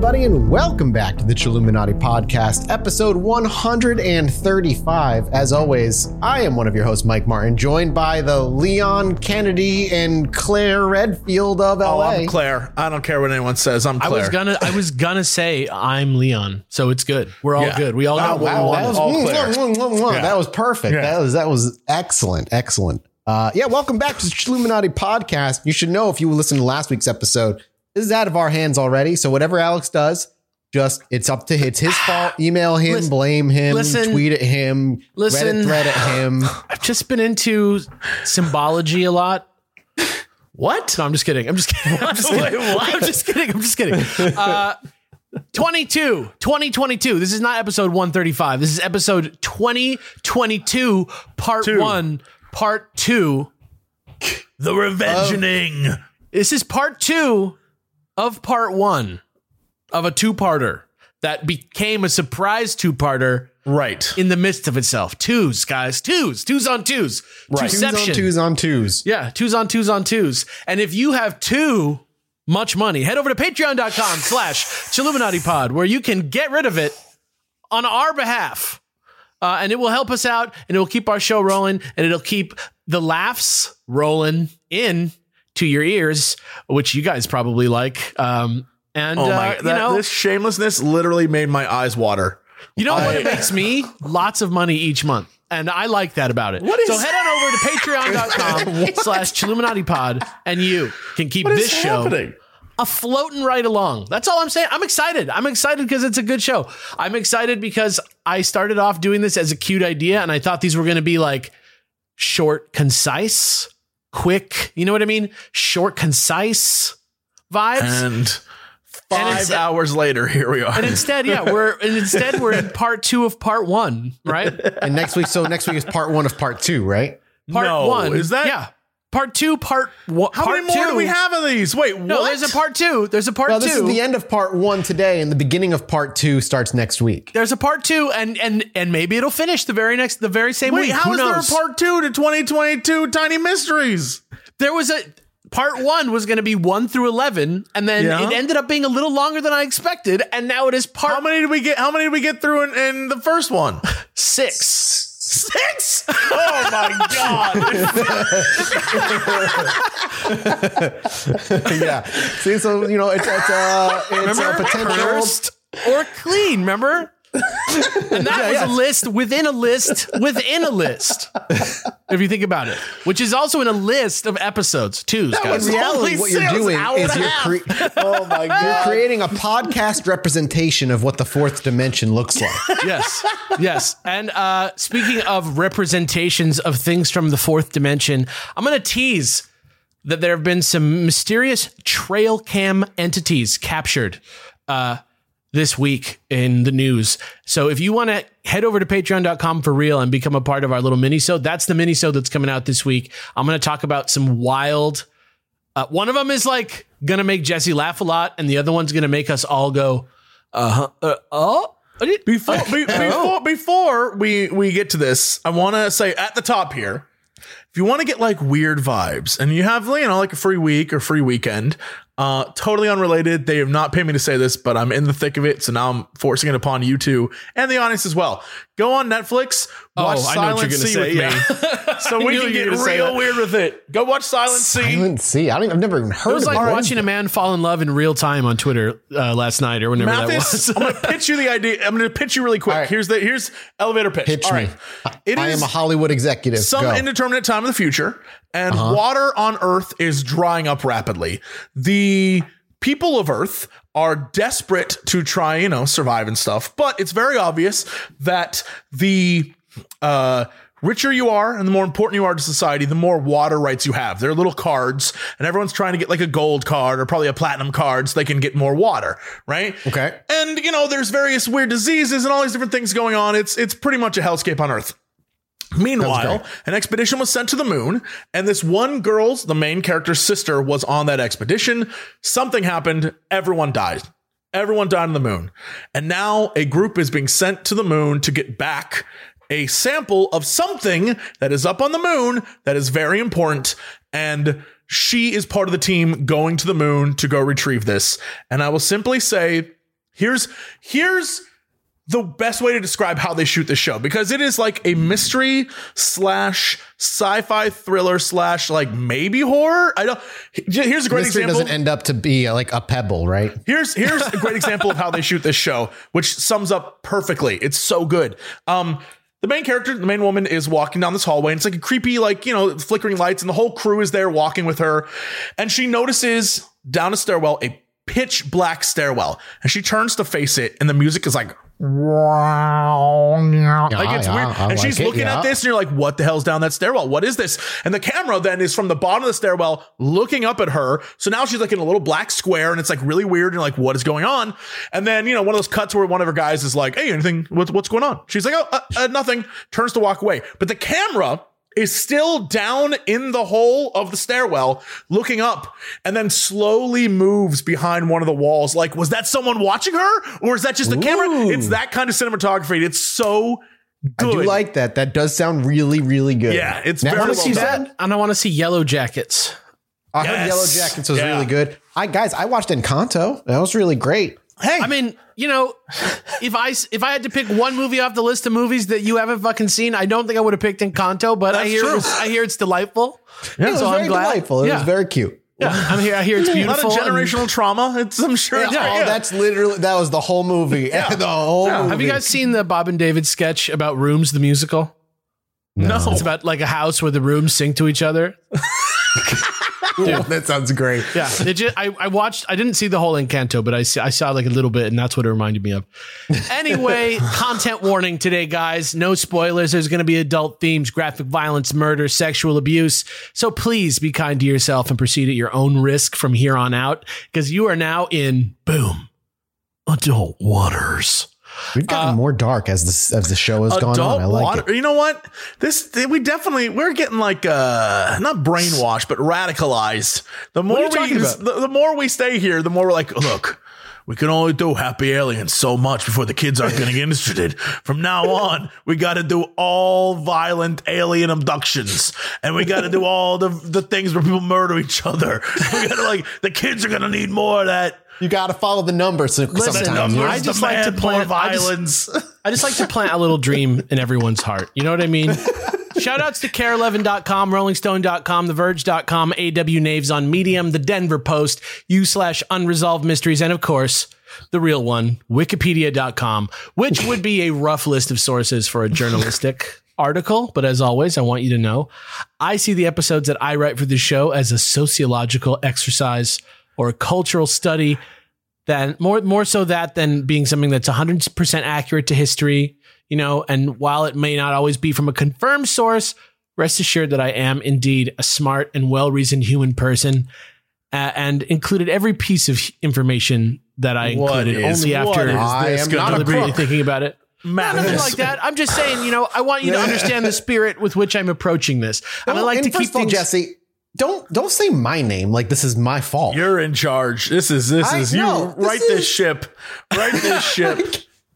everybody, and welcome back to the Chilluminati Podcast, episode 135. As always, I am one of your hosts, Mike Martin, joined by the Leon Kennedy and Claire Redfield of LA. Oh, I'm Claire. I don't care what anyone says. I'm Claire. I was gonna say I'm Leon, so it's good. We're all good. We all got what we wanted. That was perfect. Yeah. That was excellent. Welcome back to the Chilluminati Podcast. You should know if you listened to last week's episode, this is out of our hands already. So whatever Alex does, it's his fault. Email him, blame him, tweet at him, Reddit thread at him. I've just been into symbology a lot. What? No, I'm just kidding. I'm just kidding. I'm just kidding. 2022. This is not episode 135. This is episode 2022, part 1, part 2. The Revengeing. This is part 2 of part 1 of a two-parter that became a surprise two-parter. Right. In the midst of itself. Twos, guys. Twos on twos. Right. Twoception. Twos on twos. Yeah. Twos on twos. And if you have too much money, head over to patreon.com/Chilluminatipod, where you can get rid of it on our behalf. And it will help us out, and it will keep our show rolling, and it'll keep the laughs rolling in to your ears, which you guys probably like. This shamelessness literally made my eyes water. You know what it makes me? Lots of money each month. And I like that about it. So head on over to patreon.com/Chilluminatipod, and you can keep this show floating right along. That's all I'm saying. I'm excited. Because it's a good show. I'm excited because I started off doing this as a cute idea, and I thought these were going to be like short, concise, quick. You know what I mean? Short, concise vibes. And 5 hours later, here we are. And instead, we're in part 2 of part 1, right? And next week is part 1 of part 2, right? Part 1 is that? Yeah. Part 2, part 1. How many more do we have of these? Wait, what? No, there's a part 2. There's a part 2. This is the end of part 1 today, and the beginning of part 2 starts next week. There's a part 2, and maybe it'll finish the very same week. Wait, how is there a part 2 to 2022 Tiny Mysteries? There was part 1 was going to be 1 through 11, and then it ended up being a little longer than I expected, and now it is part. How many did we get through in the first one? 6. 6? Oh my god! Yeah. See, so it's a potential cursed or clean. Remember? And that was a list within a list within a list. If you think about it, which is also in a list of episodes, twos, guys. In reality, what you're doing is you're creating a podcast representation of what the fourth dimension looks like. Yes. And speaking of representations of things from the fourth dimension, I'm going to tease that there have been some mysterious trail cam entities captured this week in the news. So if you want to head over to patreon.com for real and become a part of our little mini-sode, that's the mini-sode that's coming out this week. I'm going to talk about some wild, one of them is like going to make Jesse laugh a lot. And the other one's going to make us all go, Before we get to this, I want to say at the top here, if you want to get like weird vibes and you have, like a free week or free weekend, totally unrelated. They have not paid me to say this, but I'm in the thick of it. So now I'm forcing it upon you two and the audience as well. Go on Netflix, watch Silent Sea with me. So we can get real weird with it. Go watch Silent Sea. Silent Sea. I've never even heard of it. It was like watching a man fall in love in real time on Twitter last night or whenever that was. I'm going to pitch you the idea. I'm going to pitch you really quick. Right. Here's elevator pitch. Pitch me. I am a Hollywood executive. Some indeterminate time in the future, and water on Earth is drying up rapidly. The people of Earth are desperate to try, survive and stuff. But it's very obvious that the richer you are and the more important you are to society, the more water rights you have. They're little cards, and everyone's trying to get like a gold card or probably a platinum card so they can get more water, right? Okay. And, there's various weird diseases and all these different things going on. It's pretty much a hellscape on Earth. Meanwhile, an expedition was sent to the moon, and this one girl's, the main character's sister, was on that expedition. Something happened. Everyone died. Everyone died on the moon. And now a group is being sent to the moon to get back a sample of something that is up on the moon that is very important. And she is part of the team going to the moon to go retrieve this. And I will simply say Here's the best way to describe how they shoot the show, because it is like a mystery / sci-fi thriller / like maybe horror. Here's a great Mystery example. doesn't end up to be like a pebble, right? Here's a great example of how they shoot this show, which sums up perfectly. It's so good. The main character, the main woman, is walking down this hallway, and it's like a creepy, like, flickering lights, and the whole crew is there walking with her. And she notices down a stairwell, a pitch black stairwell, and she turns to face it, and the music is like, like it's weird. And she's looking at this, and you're like, what the hell's down that stairwell? What is this? And the camera then is from the bottom of the stairwell looking up at her. So now she's like in a little black square, and it's like really weird. And you're like, what is going on? And then, one of those cuts where one of her guys is like, hey, anything? What's going on? She's like, nothing. Turns to walk away. But the camera is still down in the hole of the stairwell looking up, and then slowly moves behind one of the walls. Like, was that someone watching her, or is that just a camera? It's that kind of cinematography. It's so good. I do like that. That does sound really, really good. Yeah, it's Now, very I wanna well see done. that. And I want to see Yellow Jackets. I heard Yes. Yellow Jackets was Yeah. really good. I watched Encanto. That was really great. Hey, I mean, if I had to pick one movie off the list of movies that you haven't fucking seen, I don't think I would have picked Encanto, but I That's hear true. I hear it's delightful. It was so very I'm glad. delightful. It Yeah. was very cute. Yeah, I hear it's a lot beautiful. of and- generational trauma. I'm sure. It's Oh, that's literally, that was the whole movie. The whole movie. Have you guys seen the Bob and David sketch about Rooms, the musical? no. It's about like a house where the rooms sing to each other. Dude, that sounds great. Yeah, I watched. I didn't see the whole Encanto, but I saw like a little bit, and that's what it reminded me of. Anyway, content warning today, guys. No spoilers. There's going to be adult themes, graphic violence, murder, sexual abuse. So please be kind to yourself and proceed at your own risk from here on out, because you are now in adult waters. We've gotten more dark as the show has gone on. I like it. You know what? We're getting like not brainwashed, but radicalized. The more are you talking about? the more we stay here, the more we're like, look, we can only do Happy Aliens so much before the kids aren't getting interested. From now on, we got to do all violent alien abductions, and we got to do all the things where people murder each other. We got to the kids are going to need more of that. You got to follow the numbers sometimes. I just like to plant violence. I just like to plant a little dream in everyone's heart. You know what I mean? Shout outs to care11.com, rollingstone.com, theverge.com, AW Naves on Medium, the Denver Post, u/unresolved mysteries, and of course, the real one, wikipedia.com, which would be a rough list of sources for a journalistic article. But as always, I want you to know, I see the episodes that I write for the show as a sociological exercise or a cultural study, than more so that than being something that's 100% accurate to history, and while it may not always be from a confirmed source, rest assured that I am indeed a smart and well-reasoned human person, and included every piece of information that I included only after I am not a deliberately crook. thinking about it. Nothing like that. I'm just saying, I want you to understand the spirit with which I'm approaching this. And I like to keep things. Jesse, don't say my name like this is my fault. You're in charge. This is you. Right this ship. Right this ship.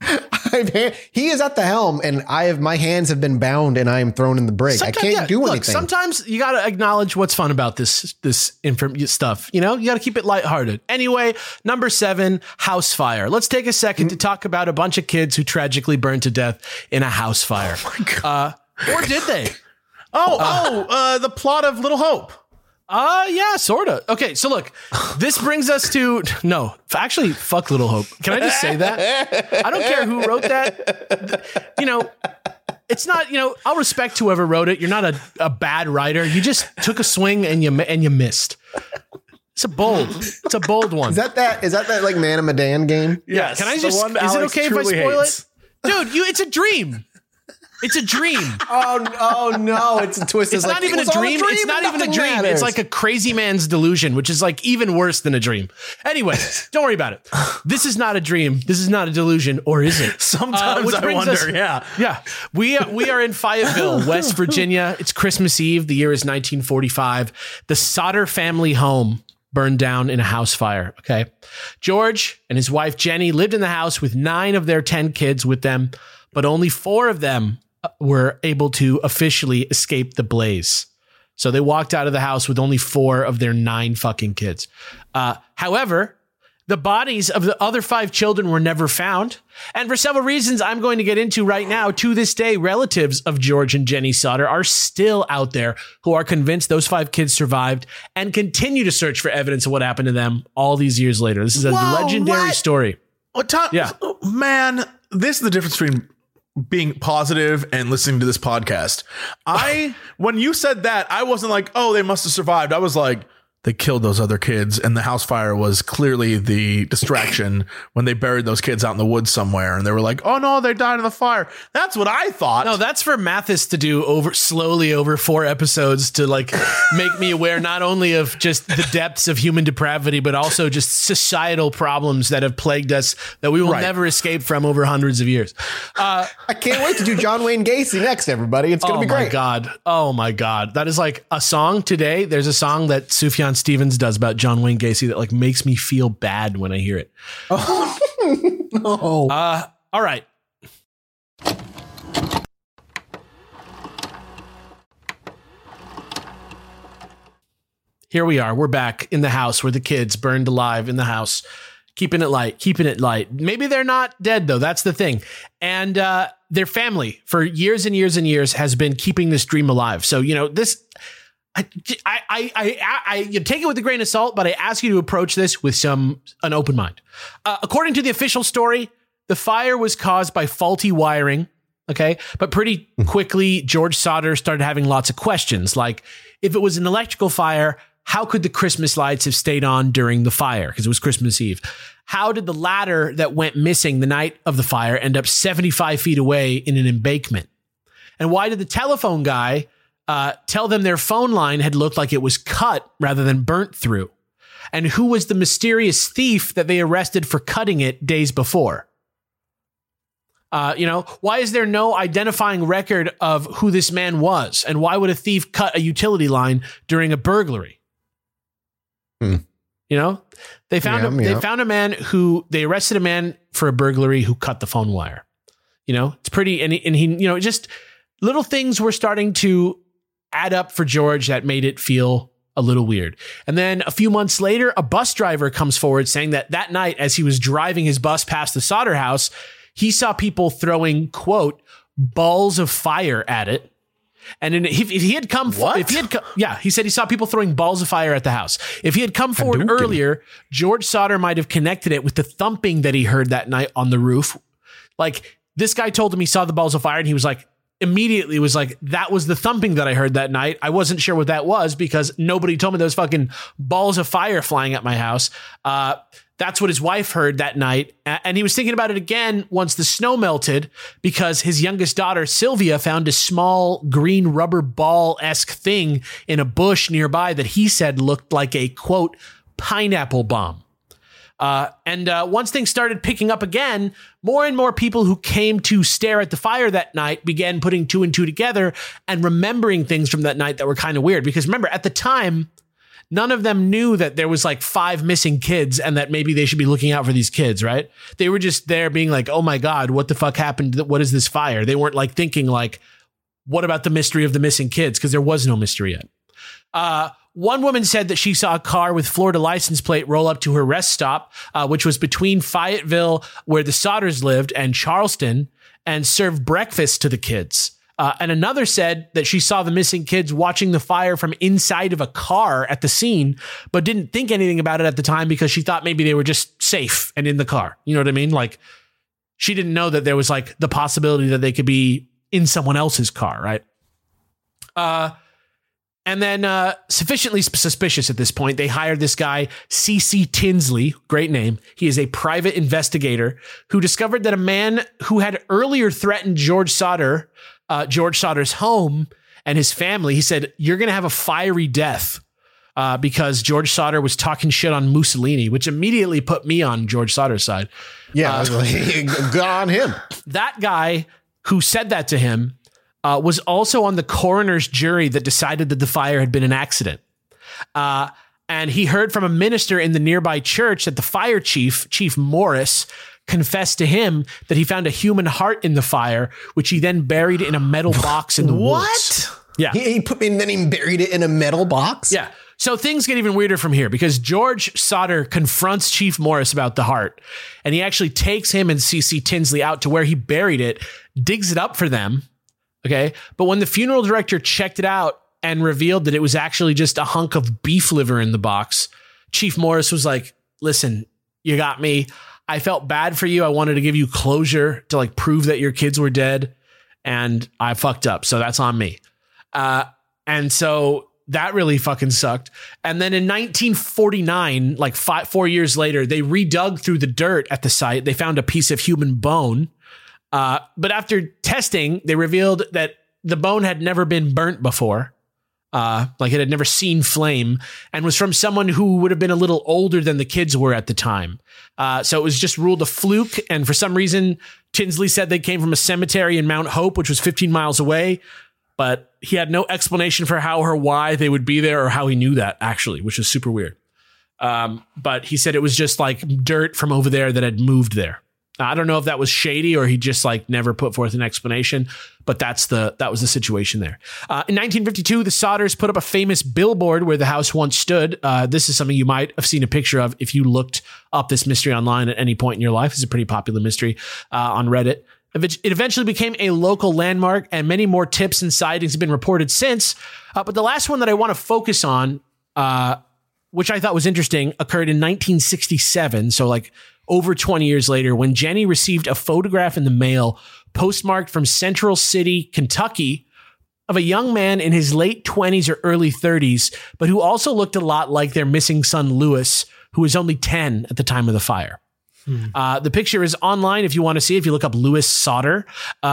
He is at the helm, and my hands have been bound, and I am thrown in the brig. I can't do anything. Sometimes you got to acknowledge what's fun about this stuff. You got to keep it lighthearted. Anyway, number 7, house fire. Let's take a second to talk about a bunch of kids who tragically burned to death in a house fire. Oh my God. Or did they? The plot of Little Hope. Yeah, sort of. Okay, so look, this brings us to actually, fuck Little Hope. Can I just say that? I don't care who wrote that. It's not. I'll respect whoever wrote it. You're not a bad writer. You just took a swing and you missed. It's a bold one. Is that like Man of Medan game? Yes. Can I just? Is it okay if I spoil it, dude? It's a dream. It's a dream. Oh no! It's a twist. It's not even a dream. It's not even a dream. It's like a crazy man's delusion, which is like even worse than a dream. Anyway, don't worry about it. This is not a dream. This is not a delusion, or is it? Sometimes I wonder. Yeah. We are in Fayetteville, West Virginia. It's Christmas Eve. The year is 1945. The Sauter family home burned down in a house fire. Okay, George and his wife Jenny lived in the house with 9 of their 10 kids with them, but only 4 of them were able to officially escape the blaze. So they walked out of the house with only 4 of their 9 fucking kids. However, The bodies of the other 5 children were never found. And for several reasons I'm going to get into right now, to this day, relatives of George and Jenny Sauter are still out there who are convinced those 5 kids survived and continue to search for evidence of what happened to them all these years later. This is a legendary story. Yeah. Man, this is the difference between being positive and listening to this podcast. When you said that, I wasn't like, oh, they must have survived. I was like, they killed those other kids, and the house fire was clearly the distraction when they buried those kids out in the woods somewhere, and they were like, oh no, they died in the fire. That's what I thought. No, that's for Mathis to do slowly over 4 episodes to like make me aware not only of just the depths of human depravity, but also just societal problems that have plagued us that we will never escape from over hundreds of years. I can't wait to do John Wayne Gacy next, everybody. It's going to be great. Oh my God. That is like a song today. There's a song that Sufjan Stevens does about John Wayne Gacy that like makes me feel bad when I hear it. Oh, no. All right. Here we are. We're back in the house where the kids burned alive in the house. Keeping it light. Maybe they're not dead, though. That's the thing. And their family, for years and years and years, has been keeping this dream alive. So, you know, this... you take it with a grain of salt, but I ask you to approach this with an open mind. According to the official story, the fire was caused by faulty wiring. Okay. But pretty quickly, George Sauter started having lots of questions. Like, if it was an electrical fire, how could the Christmas lights have stayed on during the fire? Because it was Christmas Eve. How did the ladder that went missing the night of the fire end up 75 feet away in an embankment? And why did the telephone guy tell them their phone line had looked like it was cut rather than burnt through? And who was the mysterious thief that they arrested for cutting it days before? Why is there no identifying record of who this man was? And why would a thief cut a utility line during a burglary? You know, they found they arrested a man for a burglary who cut the phone wire. You know, it's pretty, and he, just little things were starting to add up for George that made it feel a little weird. And then a few months later, a bus driver comes forward saying that night, as he was driving his bus past the Sauter house, he saw people throwing, quote, balls of fire at it. And he said he saw people throwing balls of fire at the house. If he had come forward earlier, George Sauter might have connected it with the thumping that he heard that night on the roof. Like, this guy told him he saw the balls of fire, and he was like, immediately was like, that was the thumping that I heard that night. I wasn't sure what that was because nobody told me there was fucking balls of fire flying at my house. That's what his wife heard that night. And he was thinking about it again once the snow melted, because his youngest daughter, Sylvia, found a small green rubber ball-esque thing in a bush nearby that he said looked like a, quote, pineapple bomb. And once things started picking up again, more and more people who came to stare at the fire that night began putting 2 and 2 together and remembering things from that night that were kind of weird. Because remember, at the time, none of them knew that there was like 5 missing kids and that maybe they should be looking out for these kids, right? They were just there being like, oh my God, what the fuck happened? What is this fire? They weren't like thinking like, what about the mystery of the missing kids? Because there was no mystery yet. One woman said that she saw a car with Florida license plate roll up to her rest stop, which was between Fayetteville, where the Sauters lived, and Charleston, and served breakfast to the kids. And another said that she saw the missing kids watching the fire from inside of a car at the scene, but didn't think anything about it at the time because she thought maybe they were just safe and in the car. You know what I mean? Like, she didn't know that there was like the possibility that they could be in someone else's car, right? And then sufficiently suspicious at this point, they hired this guy, C.C. Tinsley, great name. He is a private investigator who discovered that a man who had earlier threatened George Sauter's home and his family, he said, you're going to have a fiery death because George Sauter was talking shit on Mussolini, which immediately put me on George Sauter's side. Yeah, good on him. That guy who said that to him was also on the coroner's jury that decided that the fire had been an accident. And he heard from a minister in the nearby church that the fire Chief Morris, confessed to him that he found a human heart in the fire, which he then buried in a metal box in the woods. What? Yeah. He buried it in a metal box? Yeah. So things get even weirder from here because George Sauter confronts Chief Morris about the heart, and he actually takes him and CC Tinsley out to where he buried it, digs it up for them. Okay. But when the funeral director checked it out and revealed that it was actually just a hunk of beef liver in the box, Chief Morris was like, listen, you got me. I felt bad for you. I wanted to give you closure to like prove that your kids were dead, and I fucked up. So that's on me. And so that really fucking sucked. And then in 1949, like 4 years later, they redug through the dirt at the site. They found a piece of human bone. But after testing, they revealed that the bone had never been burnt before. Like it had never seen flame, and was from someone who would have been a little older than the kids were at the time. So it was just ruled a fluke. And for some reason, Tinsley said they came from a cemetery in Mount Hope, which was 15 miles away. But he had no explanation for how or why they would be there or how he knew that, actually, which is super weird. But he said it was just like dirt from over there that had moved there. I don't know if that was shady or he just like never put forth an explanation, but that was the situation there. In 1952, the Sauters put up a famous billboard where the house once stood. This is something you might have seen a picture of if you looked up this mystery online at any point in your life. It's a pretty popular mystery on Reddit. It eventually became a local landmark, and many more tips and sightings have been reported since. But the last one that I want to focus on, which I thought was interesting, occurred in 1967. So like over 20 years later, when Jenny received a photograph in the mail postmarked from Central City, Kentucky, of a young man in his late 20s or early 30s, but who also looked a lot like their missing son, Lewis, who was only 10 at the time of the fire. The picture is online if you want to see, if you look up Lewis Sauter,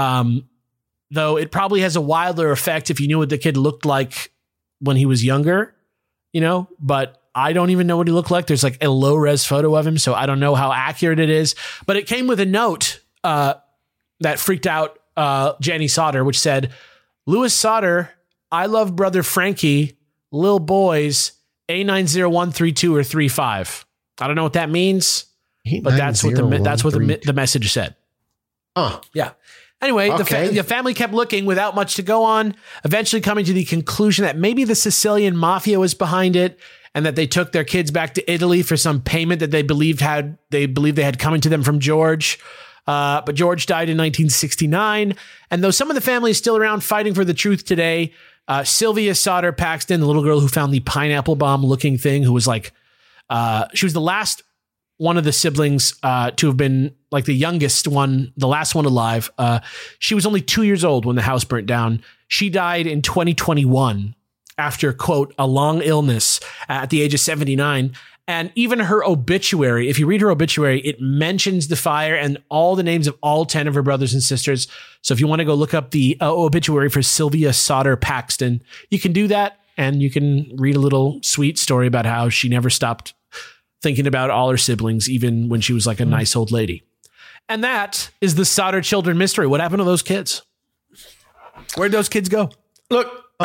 though it probably has a wilder effect if you knew what the kid looked like when he was younger, but I don't even know what he looked like. There's like a low res photo of him, so I don't know how accurate it is, but it came with a note that freaked out Jenny Sauter, which said, Lewis Sauter, I love brother Frankie, Lil Boys, A90132 or 35. I don't know what that means, but that's what the message said. Yeah. Anyway, Okay. the family kept looking without much to go on, eventually coming to the conclusion that maybe the Sicilian mafia was behind it, and that they took their kids back to Italy for some payment that they believed they had coming to them from George. But George died in 1969. And though some of the family is still around fighting for the truth today, Sylvia Sauter Paxton, the little girl who found the pineapple bomb looking thing, who was like, she was the last one of the siblings to have been like the youngest one, the last one alive. She was only 2 years old when the house burnt down. She died in 2021 after, quote, a long illness at the age of 79. And even her obituary, if you read her obituary, it mentions the fire and all the names of all 10 of her brothers and sisters. So if you want to go look up the obituary for Sylvia Sauter Paxton, you can do that. And you can read a little sweet story about how she never stopped thinking about all her siblings, even when she was like a nice old lady. And that is the Sauter children mystery. What happened to those kids? Where'd those kids go? Look, I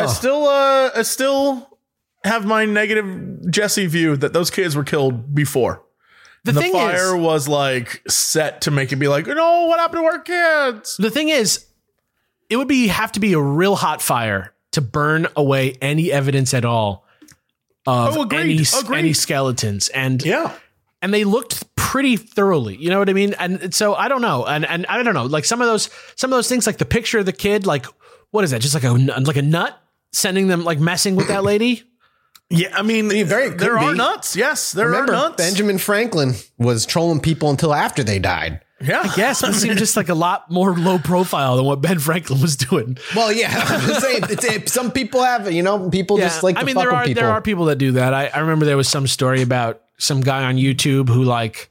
still have my negative Jesse view that those kids were killed before. The fire was like set to make it be like, what happened to our kids? The thing is, it would have to be a real hot fire to burn away any evidence at all of any skeletons. And they looked pretty thoroughly. You know what I mean? And so I don't know. And I don't know, like some of those things, like the picture of the kid, like, what is that? Just like a nut sending them, like messing with that lady. Yeah. I mean, there are nuts. Yes. There are nuts. Benjamin Franklin was trolling people until after they died. Yeah. I guess it seemed just like a lot more low profile than what Ben Franklin was doing. Well, yeah, I'm just saying, some people have, people just like to fuck with people. There are people that do that. I remember there was some story about some guy on YouTube who like,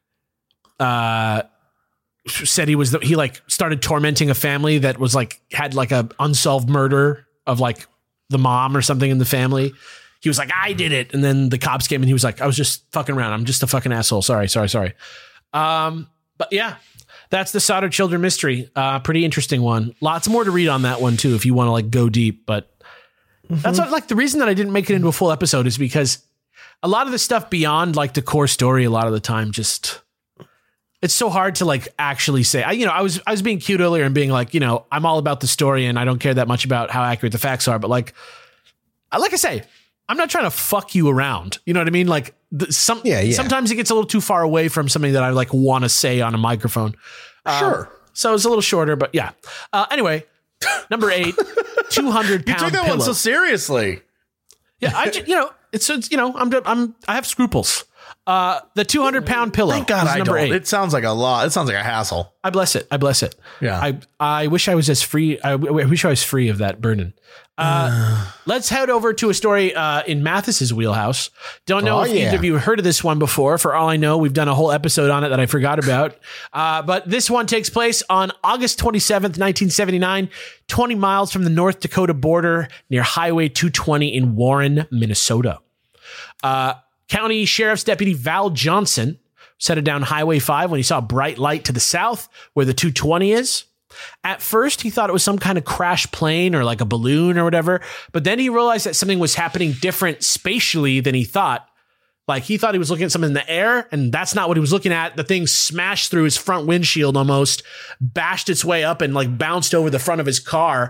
said he started tormenting a family that was like, had like a unsolved murder of like the mom or something in the family. He was like, I did it. And then the cops came and he was like, I was just fucking around. I'm just a fucking asshole. Sorry. But yeah, that's the Sauter children mystery. Pretty interesting one. Lots more to read on that one too, if you want to like go deep, but that's what, like the reason that I didn't make it into a full episode is because a lot of the stuff beyond like the core story, a lot of the time, just, it's so hard to like actually say, I was being cute earlier and being like, I'm all about the story and I don't care that much about how accurate the facts are. But like I say, I'm not trying to fuck you around. You know what I mean? Like sometimes it gets a little too far away from something that I like want to say on a microphone. Sure. So it's a little shorter, but yeah. Anyway, number 8, 200 pound You took that pillow. one so seriously. Yeah, I have scruples. The 200 pound pillow. Thank God is I number don't. 8. It sounds like a lot. It sounds like a hassle. I bless it. Yeah. I wish I was as free. I wish I was free of that burden. Let's head over to a story in Mathis's wheelhouse. Don't know if either of you heard of this one before. For all I know, we've done a whole episode on it that I forgot about. But this one takes place on August 27th, 1979, 20 miles from the North Dakota border near Highway 220 in Warren, Minnesota. County Sheriff's Deputy Val Johnson set it down Highway 5 when he saw a bright light to the south where the 220 is. At first, he thought it was some kind of crash plane or like a balloon or whatever. But then he realized that something was happening different spatially than he thought. Like he thought he was looking at something in the air, and that's not what he was looking at. The thing smashed through his front windshield almost, bashed its way up and like bounced over the front of his car.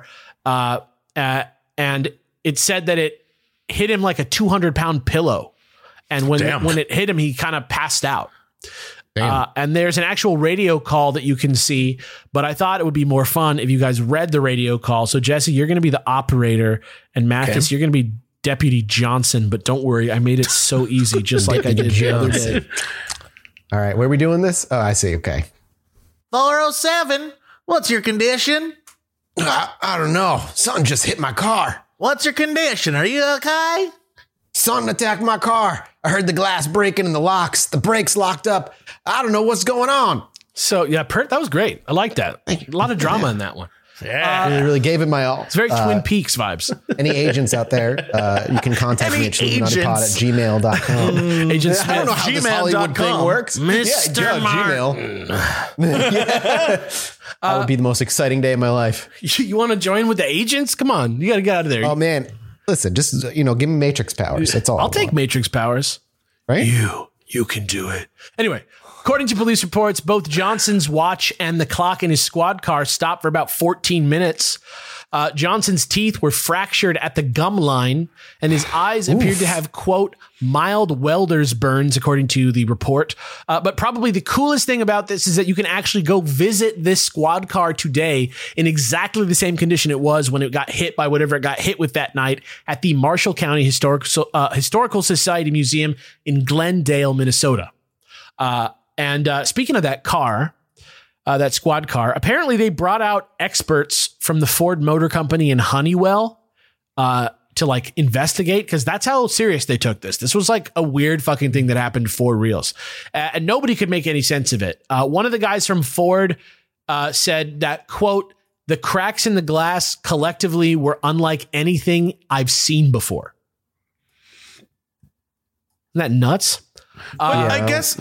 And it said that it hit him like a 200-pound pillow. And when it hit him, he kind of passed out. And there's an actual radio call that you can see, but I thought it would be more fun if you guys read the radio call. So Jesse, you're going to be the operator, and Mathis, you're going to be Deputy Johnson, but don't worry, I made it so easy, just like I did the other day. All right, where are we doing this? Oh, I see. Okay. 407, what's your condition? I don't know. Something just hit my car. What's your condition? Are you okay? Something attacked my car. I heard the glass breaking and the locks. The brakes locked up. I don't know what's going on. So yeah, that was great. I like that. A lot of drama in that one. Yeah. I really gave it my all. It's very Twin Peaks vibes. Any agents out there, you can contact me at chluminatipod@gmail.com. Agent Smith. I don't know how this Hollywood thing works. Mr. Gmail. That would be the most exciting day of my life. You want to join with the agents? Come on. You got to get out of there. Oh, man. Listen, just, give me Matrix powers. That's all I'll take Matrix powers. Right? You can do it. Anyway, according to police reports, both Johnson's watch and the clock in his squad car stopped for about 14 minutes. Johnson's teeth were fractured at the gum line, and his eyes appeared to have, quote, mild welder's burns, according to the report. But probably the coolest thing about this is that you can actually go visit this squad car today in exactly the same condition it was when it got hit by whatever it got hit with that night at the Marshall County Historical Society Museum in Glendale, Minnesota. And speaking of that car, that squad car, apparently they brought out experts from the Ford Motor Company and Honeywell to like investigate, because that's how serious they took this. This was like a weird fucking thing that happened for reals. And nobody could make any sense of it. One of the guys from Ford said that, quote, the cracks in the glass collectively were unlike anything I've seen before. Isn't that nuts? I guess,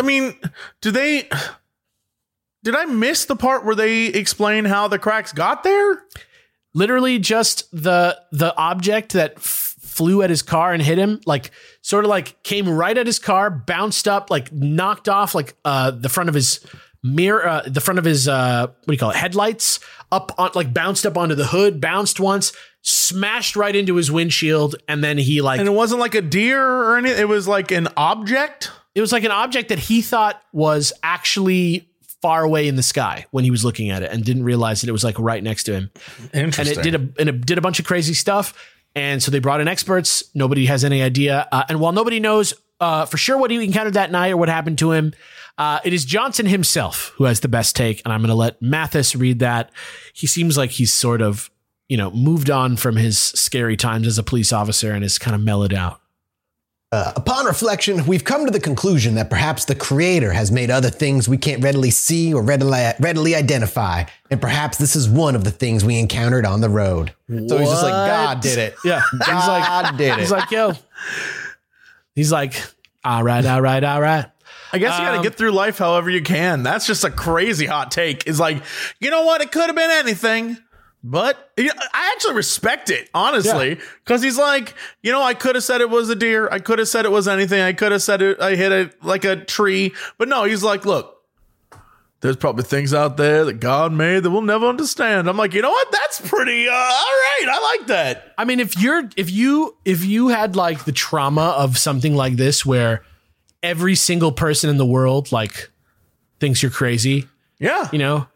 did I miss the part where they explain how the cracks got there? Literally just the object that flew at his car and hit him, like sort of like came right at his car, bounced up, like knocked off like the front of his mirror, the front of his headlights, up on, like bounced up onto the hood, bounced once, smashed right into his windshield, and then he like. And it wasn't like a deer or anything. It was like an object. It was like an object that he thought was actually far away in the sky when he was looking at it, and didn't realize that it was like right next to him. Interesting. And it did a bunch of crazy stuff. And so they brought in experts. Nobody has any idea. And while nobody knows for sure what he encountered that night or what happened to him, it is Johnson himself who has the best take. And I'm going to let Mathis read that. He seems like he's sort of, moved on from his scary times as a police officer and is kind of mellowed out. Upon reflection, we've come to the conclusion that perhaps the Creator has made other things we can't readily see or readily identify, and perhaps this is one of the things we encountered on the road. So he's just like, God did it. Yeah. God did it. He's like, yo. He's like, all right. I guess you got to get through life however you can. That's just a crazy hot take. It's like, you know what? It could have been anything. But I actually respect it, honestly, because he's like, I could have said it was a deer. I could have said it was anything. I could have said I hit a tree. But no, he's like, look, there's probably things out there that God made that we'll never understand. I'm like, you know what? That's pretty all right. I like that. I mean, if you had like the trauma of something like this where every single person in the world like thinks you're crazy, Yeah.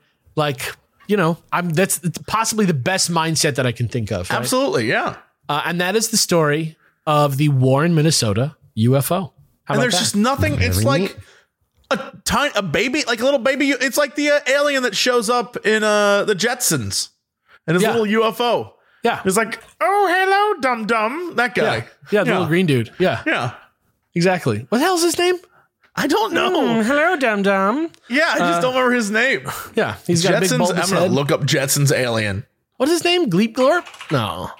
that's possibly the best mindset that I can think of. Right? Absolutely. Yeah. And that is the story of the Warren, Minnesota UFO. How And about there's that? just nothing. It's Very like neat. a baby, like a little baby. It's like the alien that shows up in the Jetsons and his Yeah. little UFO. Yeah. It's like, oh, hello, dum dum. That guy. Yeah, the little green dude. Yeah, Yeah. exactly. What the hell's his name? I don't know. Hello, Dum Dum. Yeah, I just don't remember his name. Yeah, he's got a big Jetsons. bulbous I'm gonna head. look up Jetsons alien. What's his name? Gleep Glorp? No.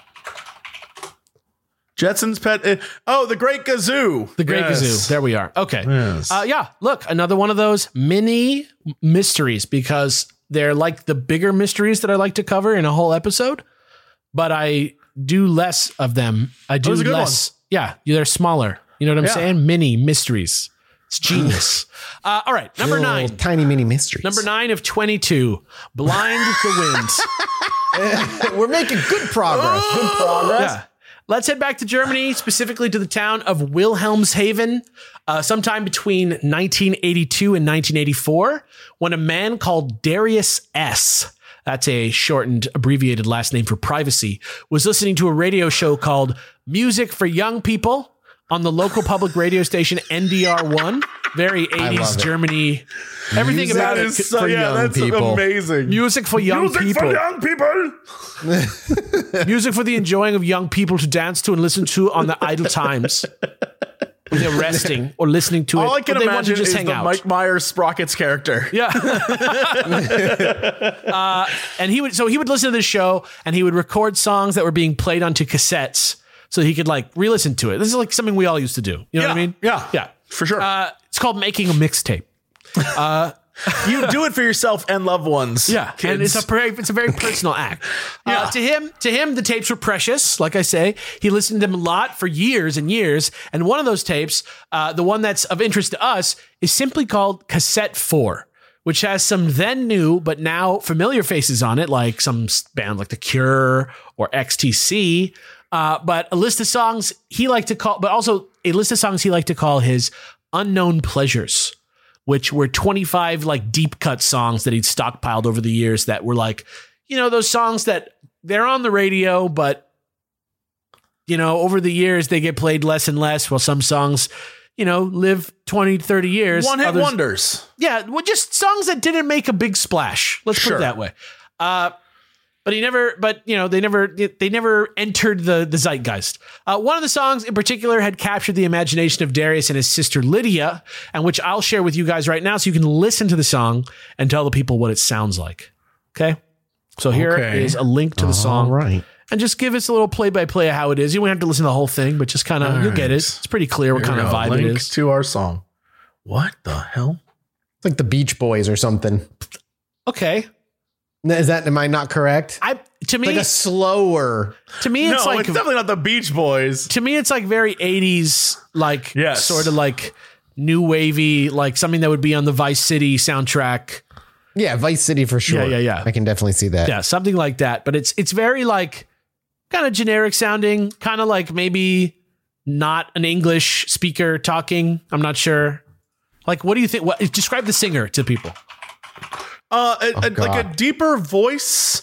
Jetsons pet. The Great Gazoo. The Great Yes. Gazoo. There we are. Okay. Yes. Yeah, look, another one of those mini mysteries because they're like the bigger mysteries that I like to cover in a whole episode, but I do less of them. I do was a good less. Yeah, they're smaller. You know what I'm Yeah. saying? Mini mysteries. It's genius. All right, number Little 9. tiny mini mysteries. Number 9 of 22. Blind the Wind. We're making good progress. Good progress. Yeah. Let's head back to Germany, specifically to the town of Wilhelmshaven, sometime between 1982 and 1984, when a man called Darius S., that's a shortened, abbreviated last name for privacy, was listening to a radio show called Music for Young People on the local public radio station NDR1. Very 80s love it. Germany. Everything Music about That it is so, for yeah, young that's people. amazing. Music for young Music people. for young people. Music for the enjoying of young people to dance to and listen to on their idle times. When they're resting or listening to it. All I can or they want to imagine just is hang the out. Mike Myers Sprockets character. Yeah. And he would listen to this show and he would record songs that were being played onto cassettes so he could like re-listen to it. This is like something we all used to do. You know what I mean? Yeah. Yeah. For sure. It's called making a mixtape. You do it for yourself and loved ones. Yeah, kids. and it's a very personal act. To him, the tapes were precious. Like I say, he listened to them a lot for years and years. And one of those tapes, the one that's of interest to us, is simply called Cassette 4, which has some then new but now familiar faces on it, like some band like The Cure or XTC. But a list of songs he liked to call, but also a list of songs he liked to call his unknown pleasures, which were 25 like deep cut songs that he'd stockpiled over the years that were like, you know, those songs that they're on the radio, but you know, over the years they get played less and less. While some songs, you know, live 20, 30 years. One hit Others- wonders. Yeah. Well, just songs that didn't make a big splash. Let's put Sure. it that way. But they never entered the zeitgeist. One of the songs in particular had captured the imagination of Darius and his sister Lydia, and which I'll share with you guys right now so you can listen to the song and tell the people what it sounds like. Okay? So here is a link to the song. All right. And just give us a little play-by-play of how it is. You won't have to listen to the whole thing, but just kind of, you'll get it. It's pretty clear what kind of vibe it Link is. to our song. What the hell? It's like the Beach Boys or something. Okay. Am I not correct? To me, Like a slower. it's like it's definitely not the Beach Boys. to me, it's like very 80s, like Yes. sort of like new wavy, like something that would be on the Vice City soundtrack. Yeah, Vice City for sure. Yeah. I can definitely see that. Yeah, something like that. But it's very like kind of generic sounding, kind of like maybe not an English speaker talking. I'm not sure. Like, what do you think? Describe the singer to people. Like a God. deeper voice.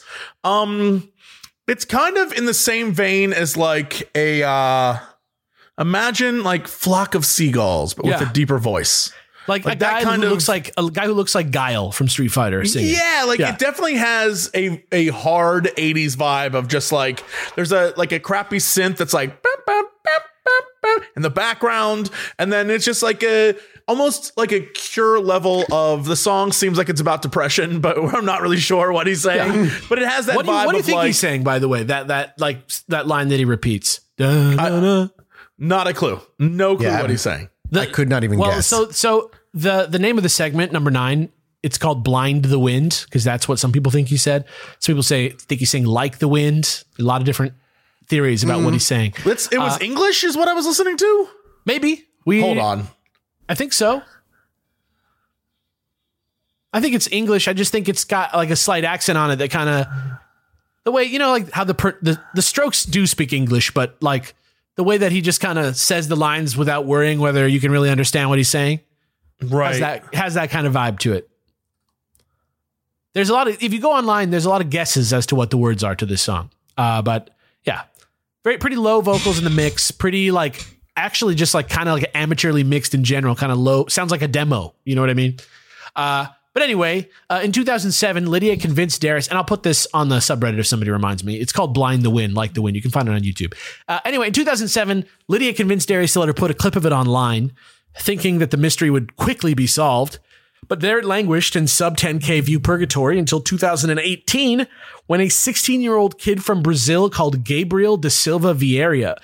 It's kind of in the same vein as like a imagine like Flock of Seagulls, but with Yeah. a deeper voice. Like a Like guy that kind who of- looks like a guy who looks like Guile from Street Fighter singing. Yeah, like Yeah. it definitely has a hard 80s vibe of just like there's a crappy synth that's like bam, bam, bam, bam, bam, in the background, and then it's just like almost like a Cure level of the song seems like it's about depression, but I'm not really sure what he's saying. But it has that What do vibe you of think like he's saying? By the way, that line that he repeats. Da-da-da. not a clue, no clue Yeah, what he's saying. I could not even guess. So the name of the segment, number 9, it's called Blind the Wind, because that's what some people think he said. Some people think he's saying like the wind. A lot of different theories about what he's saying. It was English is what I was listening to. Maybe. Hold on. I think so. I think it's English. I just think it's got like a slight accent on it that kind of the way, you know, like how the Strokes do speak English, but like the way that he just kind of says the lines without worrying whether you can really understand what he's saying. Right. Has that kind of vibe to it. There's a lot of, if you go online, there's a lot of guesses as to what the words are to this song. But yeah, pretty low vocals in the mix, pretty like, actually just like kind of like amateurly mixed in general, kind of low, sounds like a demo. You know what I mean? But anyway, in 2007, Lydia convinced Darius, and I'll put this on the subreddit if somebody reminds me. It's called Blind the Wind, like the wind. You can find it on YouTube. Anyway, in 2007, Lydia convinced Darius to let her put a clip of it online, thinking that the mystery would quickly be solved. But there it languished in sub 10K view purgatory until 2018, when a 16-year-old kid from Brazil called Gabriel da Silva Vieira,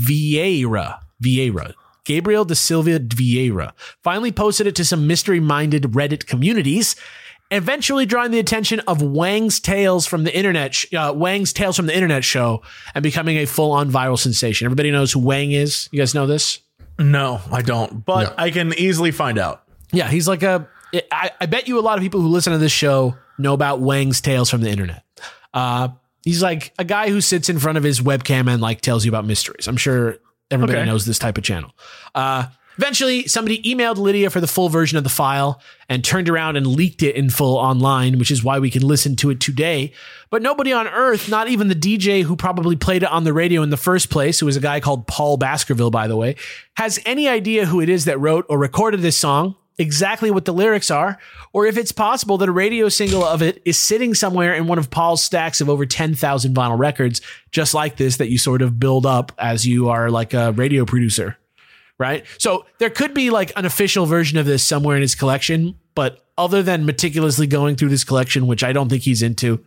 Gabriel da Silva Vieira, finally posted it to some mystery-minded Reddit communities, eventually drawing the attention of Wang's Tales from the Internet show and becoming a full-on viral sensation. Everybody knows who Wang is? You guys know this? No, I don't, but no. I can easily find out. Yeah, he's like I bet you a lot of people who listen to this show know about Wang's Tales from the Internet. He's like a guy who sits in front of his webcam and like tells you about mysteries. I'm sure everybody knows this type of channel. Eventually, somebody emailed Lydia for the full version of the file and turned around and leaked it in full online, which is why we can listen to it today. But nobody on earth, not even the DJ who probably played it on the radio in the first place, who was a guy called Paul Baskerville, by the way, has any idea who it is that wrote or recorded this song, exactly what the lyrics are, or if it's possible that a radio single of it is sitting somewhere in one of Paul's stacks of over 10,000 vinyl records, just like this, that you sort of build up as you are like a radio producer, right? So there could be like an official version of this somewhere in his collection, but other than meticulously going through this collection, which I don't think he's into,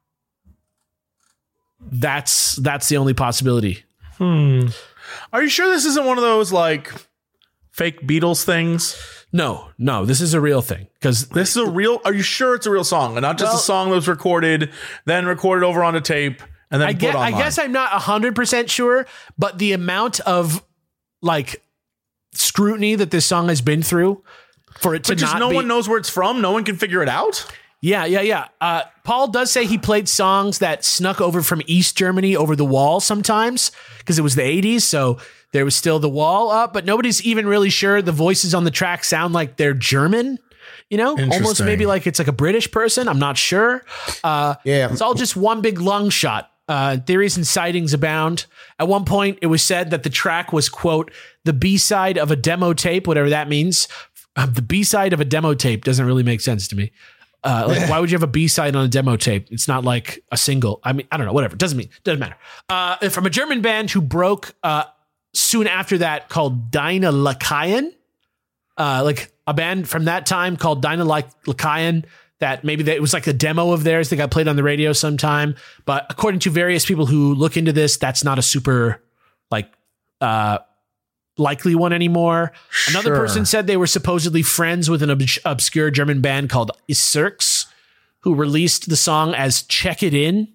that's the only possibility. Are you sure this isn't one of those like fake Beatles things? No, this is a real thing. Because this is a real. Are you sure it's a real song and not just a song that was recorded, then recorded over on a tape, and then put online? I guess I'm not 100% sure, but the amount of like scrutiny that this song has been through for it to but just not no be, one knows where it's from. No one can figure it out. Yeah. Paul does say he played songs that snuck over from East Germany over the wall sometimes because it was the 80s. So there was still the wall up, but nobody's even really sure the voices on the track sound like they're German, you know, almost maybe like it's like a British person. I'm not sure. It's all just one big long shot. Theories and sightings abound. At one point, it was said that the track was, quote, the B-side of a demo tape, whatever that means. The B-side of a demo tape doesn't really make sense to me. Why would you have a B-side on a demo tape? It's not like a single. I mean, I don't know, whatever. Doesn't matter. From a German band who broke soon after that called Deine Lakaien, like a band from that time called Deine Lakaien, that maybe it was like a demo of theirs that got played on the radio sometime. But according to various people who look into this, that's not a super like likely one anymore. Sure. Another person said they were supposedly friends with an obscure German band called Iserx, who released the song as Check It In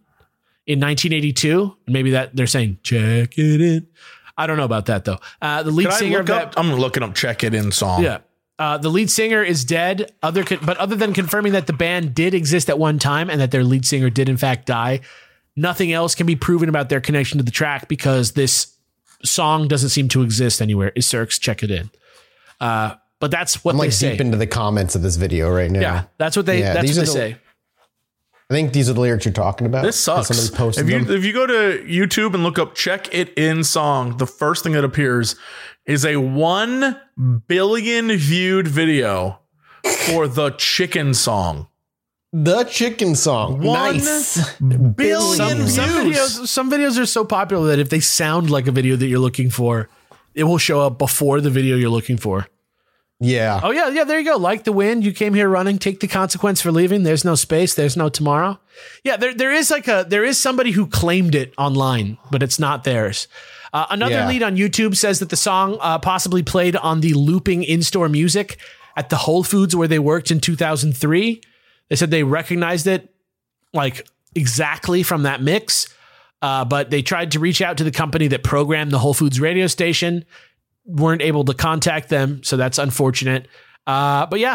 1982. Maybe that they're saying Check It In. I don't know about that though. The lead singer of that, I'm looking up Check It In song. Yeah. The lead singer is dead. But other than confirming that the band did exist at one time and that their lead singer did in fact die, nothing else can be proven about their connection to the track because this song doesn't seem to exist anywhere. Iserx, Check It In. But that's what I'm they say. Deep into the comments of this video right now. Yeah, that's what they say. I think these are the lyrics you're talking about. This sucks. If you go to YouTube and look up Check It In song, the first thing that appears is a 1 billion viewed video for the Chicken song. The Chicken song. 1 nice. billion views. Some videos are so popular that if they sound like a video that you're looking for, it will show up before the video you're looking for. Yeah. Oh, yeah. There you go. Like the wind. You came here running. Take the consequence for leaving. There's no space. There's no tomorrow. Yeah, there is somebody who claimed it online, but it's not theirs. Another lead on YouTube says that the song possibly played on the looping in-store music at the Whole Foods where they worked in 2003. They said they recognized it like exactly from that mix, but they tried to reach out to the company that programmed the Whole Foods radio station, weren't able to contact them, so that's unfortunate. But yeah,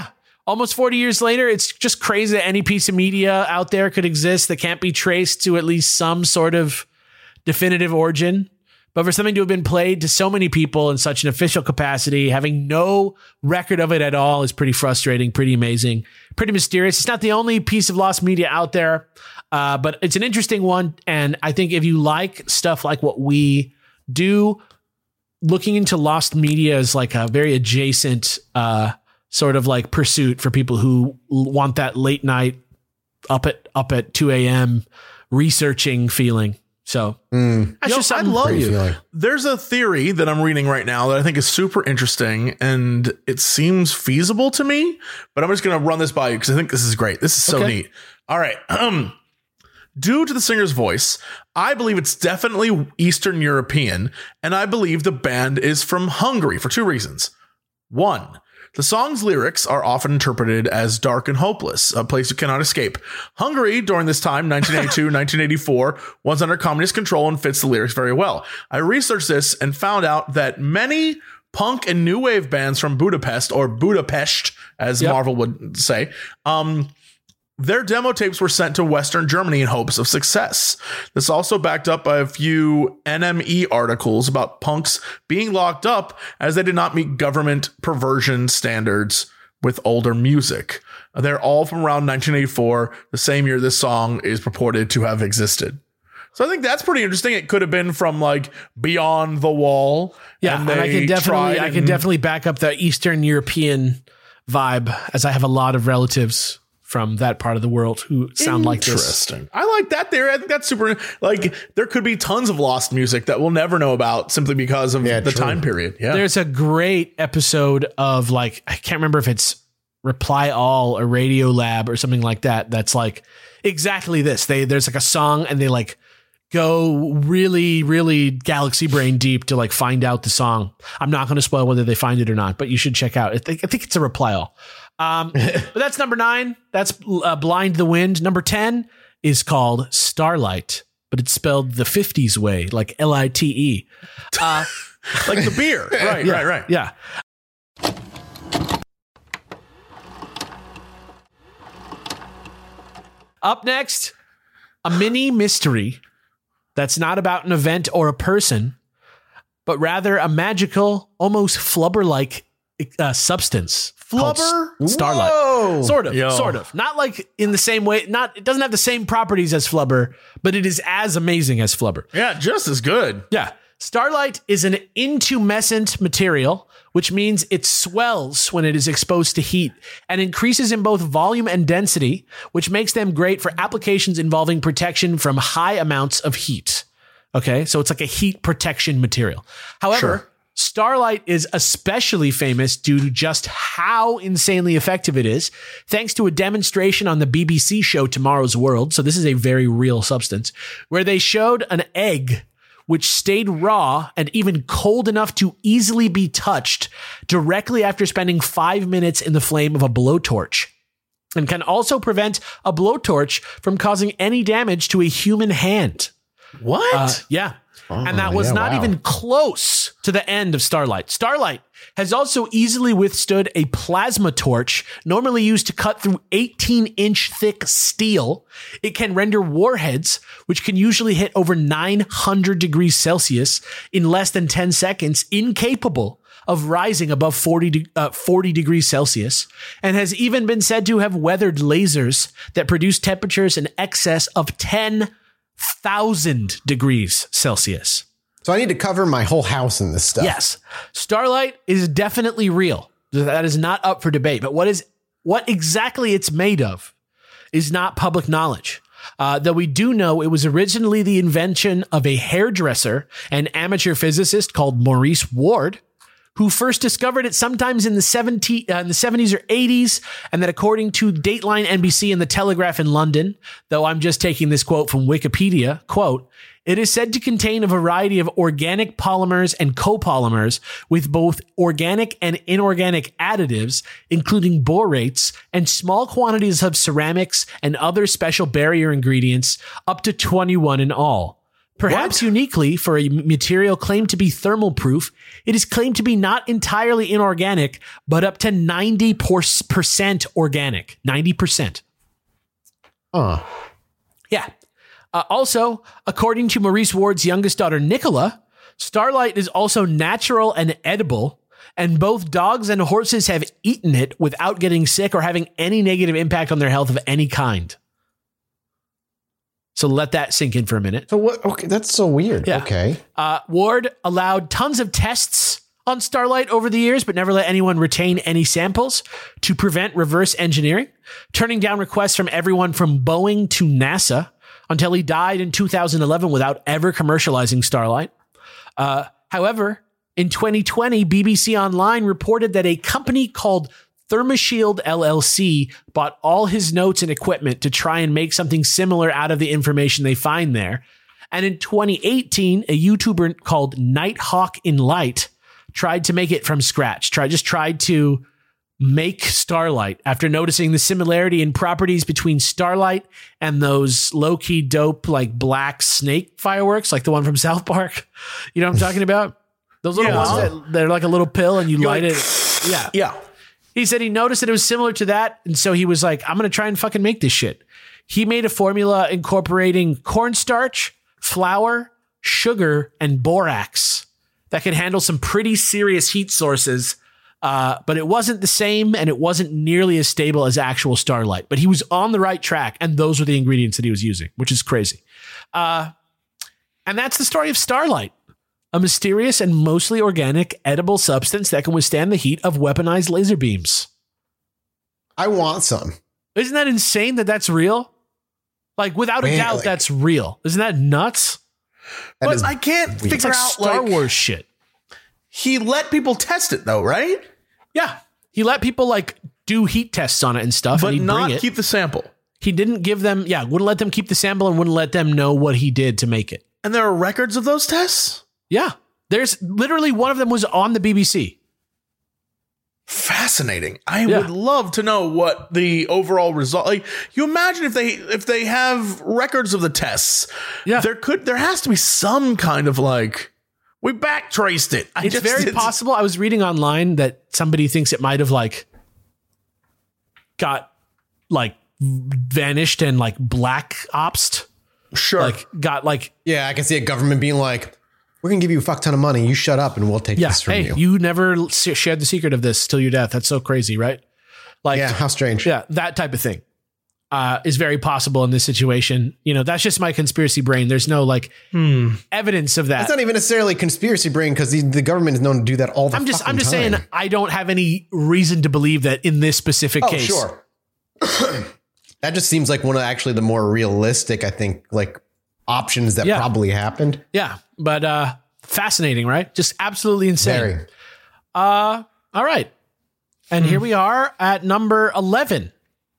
almost 40 years later, it's just crazy that any piece of media out there could exist that can't be traced to at least some sort of definitive origin. But for something to have been played to so many people in such an official capacity, having no record of it at all is pretty frustrating, pretty amazing, pretty mysterious. It's not the only piece of lost media out there, but it's an interesting one. And I think if you like stuff like what we do, looking into lost media is like a very adjacent sort of like pursuit for people who want that late night up at 2 a.m. researching feeling. So that's just something I love Great you. feeling. There's a theory that I'm reading right now that I think is super interesting and it seems feasible to me, but I'm just going to run this by you because I think this is great. This is so neat. All right. Due to the singer's voice, I believe it's definitely Eastern European, and I believe the band is from Hungary for two reasons. One, the song's lyrics are often interpreted as dark and hopeless, a place you cannot escape. Hungary, during this time, 1982, 1984, was under communist control and fits the lyrics very well. I researched this and found out that many punk and new wave bands from Budapest, or Budapest, as Marvel would say, their demo tapes were sent to Western Germany in hopes of success. This also backed up by a few NME articles about punks being locked up as they did not meet government perversion standards with older music. They're all from around 1984, the same year this song is purported to have existed. So I think that's pretty interesting. It could have been from like Beyond the Wall. Yeah, and I can definitely back up the Eastern European vibe, as I have a lot of relatives from that part of the world who sound like this. Interesting. I like that there. I think that's super. Like, there could be tons of lost music that we'll never know about simply because of the time period. Yeah. There's a great episode of, like, I can't remember if it's Reply All or Radio Lab or something like that. That's like exactly this. There's like a song and they like go really, really galaxy brain deep to like find out the song. I'm not going to spoil whether they find it or not, but you should check out. I think it's a Reply All. But that's number 9. That's Blind the Wind. Number 10 is called Starlight, but it's spelled the 50s way, like Lite. Like the beer. Right. Yeah. Up next, a mini mystery that's not about an event or a person, but rather a magical, almost flubber-like substance. Flubber? Starlight. Whoa. Sort of. Not like in the same way. It doesn't have the same properties as flubber, but it is as amazing as flubber. Yeah, just as good. Yeah. Starlight is an intumescent material, which means it swells when it is exposed to heat and increases in both volume and density, which makes them great for applications involving protection from high amounts of heat. Okay, so it's like a heat protection material. However, Starlight is especially famous due to just how insanely effective it is, thanks to a demonstration on the BBC show Tomorrow's World. So this is a very real substance, where they showed an egg which stayed raw and even cold enough to easily be touched directly after spending 5 minutes in the flame of a blowtorch, and can also prevent a blowtorch from causing any damage to a human hand. What? Yeah. And that was not even close to the end of Starlight. Starlight has also easily withstood a plasma torch, normally used to cut through 18-inch thick steel. It can render warheads, which can usually hit over 900 degrees Celsius in less than 10 seconds, incapable of rising above 40 degrees Celsius, and has even been said to have weathered lasers that produce temperatures in excess of 10,000 degrees Celsius. So I need to cover my whole house in this stuff. Yes. Starlight is definitely real. That is not up for debate. But what exactly it's made of is not public knowledge. Though we do know it was originally the invention of a hairdresser and amateur physicist called Maurice Ward, who first discovered it sometimes in the 70s or 80s, and that according to Dateline NBC and The Telegraph in London, though I'm just taking this quote from Wikipedia, quote, "It is said to contain a variety of organic polymers and copolymers with both organic and inorganic additives, including borates and small quantities of ceramics and other special barrier ingredients, up to 21 in all. Perhaps uniquely for a material claimed to be thermal proof, it is claimed to be not entirely inorganic, but up to 90% organic. 90%. Yeah. Also, according to Maurice Ward's youngest daughter, Nicola, Starlight is also natural and edible, and both dogs and horses have eaten it without getting sick or having any negative impact on their health of any kind. So let that sink in for a minute. So what? Okay, that's so weird. Yeah. Okay. Ward allowed tons of tests on Starlight over the years, but never let anyone retain any samples to prevent reverse engineering, turning down requests from everyone from Boeing to NASA until he died in 2011 without ever commercializing Starlight. However, in 2020, BBC Online reported that a company called ThermoShield LLC bought all his notes and equipment to try and make something similar out of the information they find there. And in 2018, a YouTuber called Nighthawk in Light tried to make it from scratch. Tried to make Starlight after noticing the similarity in properties between Starlight and those low-key dope like black snake fireworks, like the one from South Park. You know what I'm talking about? Those little ones that they're like a little pill and you light it. Yeah. Yeah. He said he noticed that it was similar to that. And so he was like, I'm going to try and fucking make this shit. He made a formula incorporating cornstarch, flour, sugar, and borax that could handle some pretty serious heat sources. But it wasn't the same and it wasn't nearly as stable as actual Starlight. But he was on the right track. And those were the ingredients that he was using, which is crazy. And that's the story of Starlight. A mysterious and mostly organic edible substance that can withstand the heat of weaponized laser beams. I want some. Isn't that insane that that's real? Like, without a doubt, that's real. Isn't that nuts? But I can't figure It's like out Star Wars shit. He let people test it though, right? Yeah. He let people like do heat tests on it and stuff, But and he'd not bring it. keep the sample. He didn't give them, wouldn't let them keep the sample and wouldn't let them know what he did to make it. And there are records of those tests? Yeah. There's literally one of them was on the BBC. Fascinating. I would love to know what the overall result. Like, you imagine if they have records of the tests. Yeah. There has to be some kind of like, we backtraced it. It's very possible. I was reading online that somebody thinks it might have like got like vanished and like black opsed. Sure. Like got like, Yeah, I can see a government being like, we're going to give you a fuck ton of money. You shut up and we'll take this from you. You never shared the secret of this till your death. That's so crazy, right? Like, Yeah, how strange. yeah, that type of thing is very possible in this situation. You know, that's just my conspiracy brain. There's no like evidence of that. It's not even necessarily conspiracy brain because the government is known to do that all the I'm just fucking time. saying I don't have any reason to believe that in this specific Oh, case. sure. That just seems like one of actually the more realistic, I think, like options that probably happened. Yeah, but fascinating, right? Just absolutely insane. Very. All right. And here we are at number 11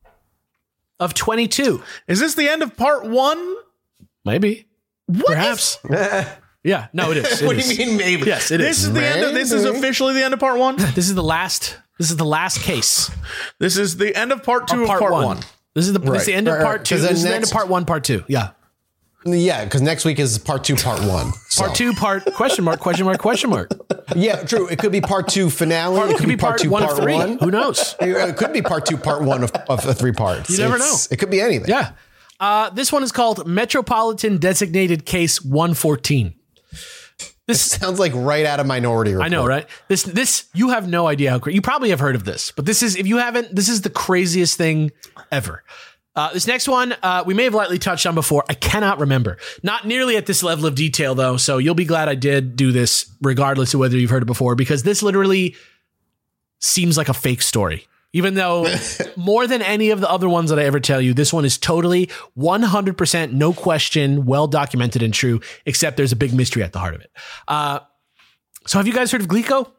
of 22. Is this the end of part 1? Maybe. Perhaps. Yeah, no, it is. It What do is. you mean maybe? Yes, it This is. is the end of this is officially the end of part 1. This is the last case. This is the end of part 2 of part 1. This is the end of Right, part 2. 'cause then This is the end of next- part 1, part 2. Yeah. Yeah, because next week is part 2, part 1. Part 2, question mark. Yeah, true. It could be part 2 finale. It could be part 2, 1 part of 3. 1. Who knows? It could be part 2, part 1 of the 3 parts. You never know. It could be anything. Yeah. This one is called Metropolitan Designated Case 114. This sounds like right out of Minority Report. I know, right? This you have no idea how crazy. You probably have heard of this, but this is, if you haven't, this is the craziest thing ever. This next one, we may have lightly touched on before. I cannot remember. Not nearly at this level of detail, though. So you'll be glad I did do this, regardless of whether you've heard it before, because this literally seems like a fake story. Even though more than any of the other ones that I ever tell you, this one is totally 100%, no question, well documented and true, except there's a big mystery at the heart of it. So have you guys heard of Glico?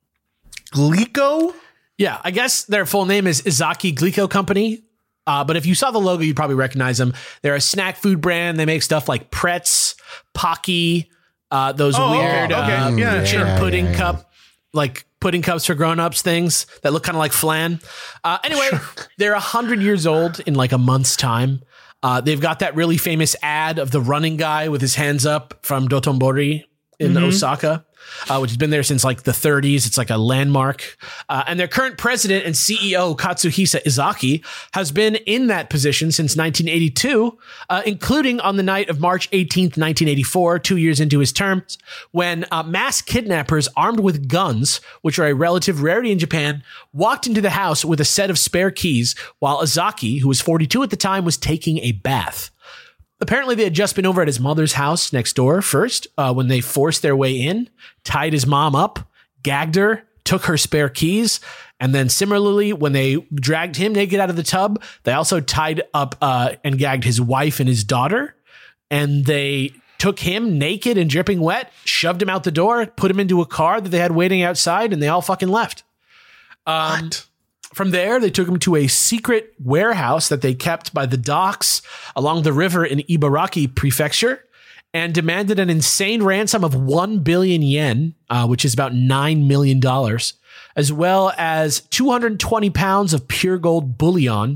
Glico? Yeah, I guess their full name is Izaki Glico Company. But if you saw the logo, you'd probably recognize them. They're a snack food brand. They make stuff like Pretz, Pocky, those weird pudding cup, like pudding cups for grown-ups things that look kind of like flan. Anyway, they're 100 years old in like a month's time. They've got that really famous ad of the running guy with his hands up from Dotonbori in Osaka, which has been there since like the 30s. It's like a landmark. And their current president and CEO, Katsuhisa Izaki, has been in that position since 1982, including on the night of March 18th, 1984, 2 years into his term, when mass kidnappers armed with guns, which are a relative rarity in Japan, walked into the house with a set of spare keys while Izaki, who was 42 at the time, was taking a bath. Apparently, they had just been over at his mother's house next door first when they forced their way in, tied his mom up, gagged her, took her spare keys. And then similarly, when they dragged him naked out of the tub, they also tied up and gagged his wife and his daughter. And they took him naked and dripping wet, shoved him out the door, put him into a car that they had waiting outside, and they all fucking left. What? From there, they took him to a secret warehouse that they kept by the docks along the river in Ibaraki Prefecture and demanded an insane ransom of 1 billion yen, which is about $9 million, as well as 220 pounds of pure gold bullion,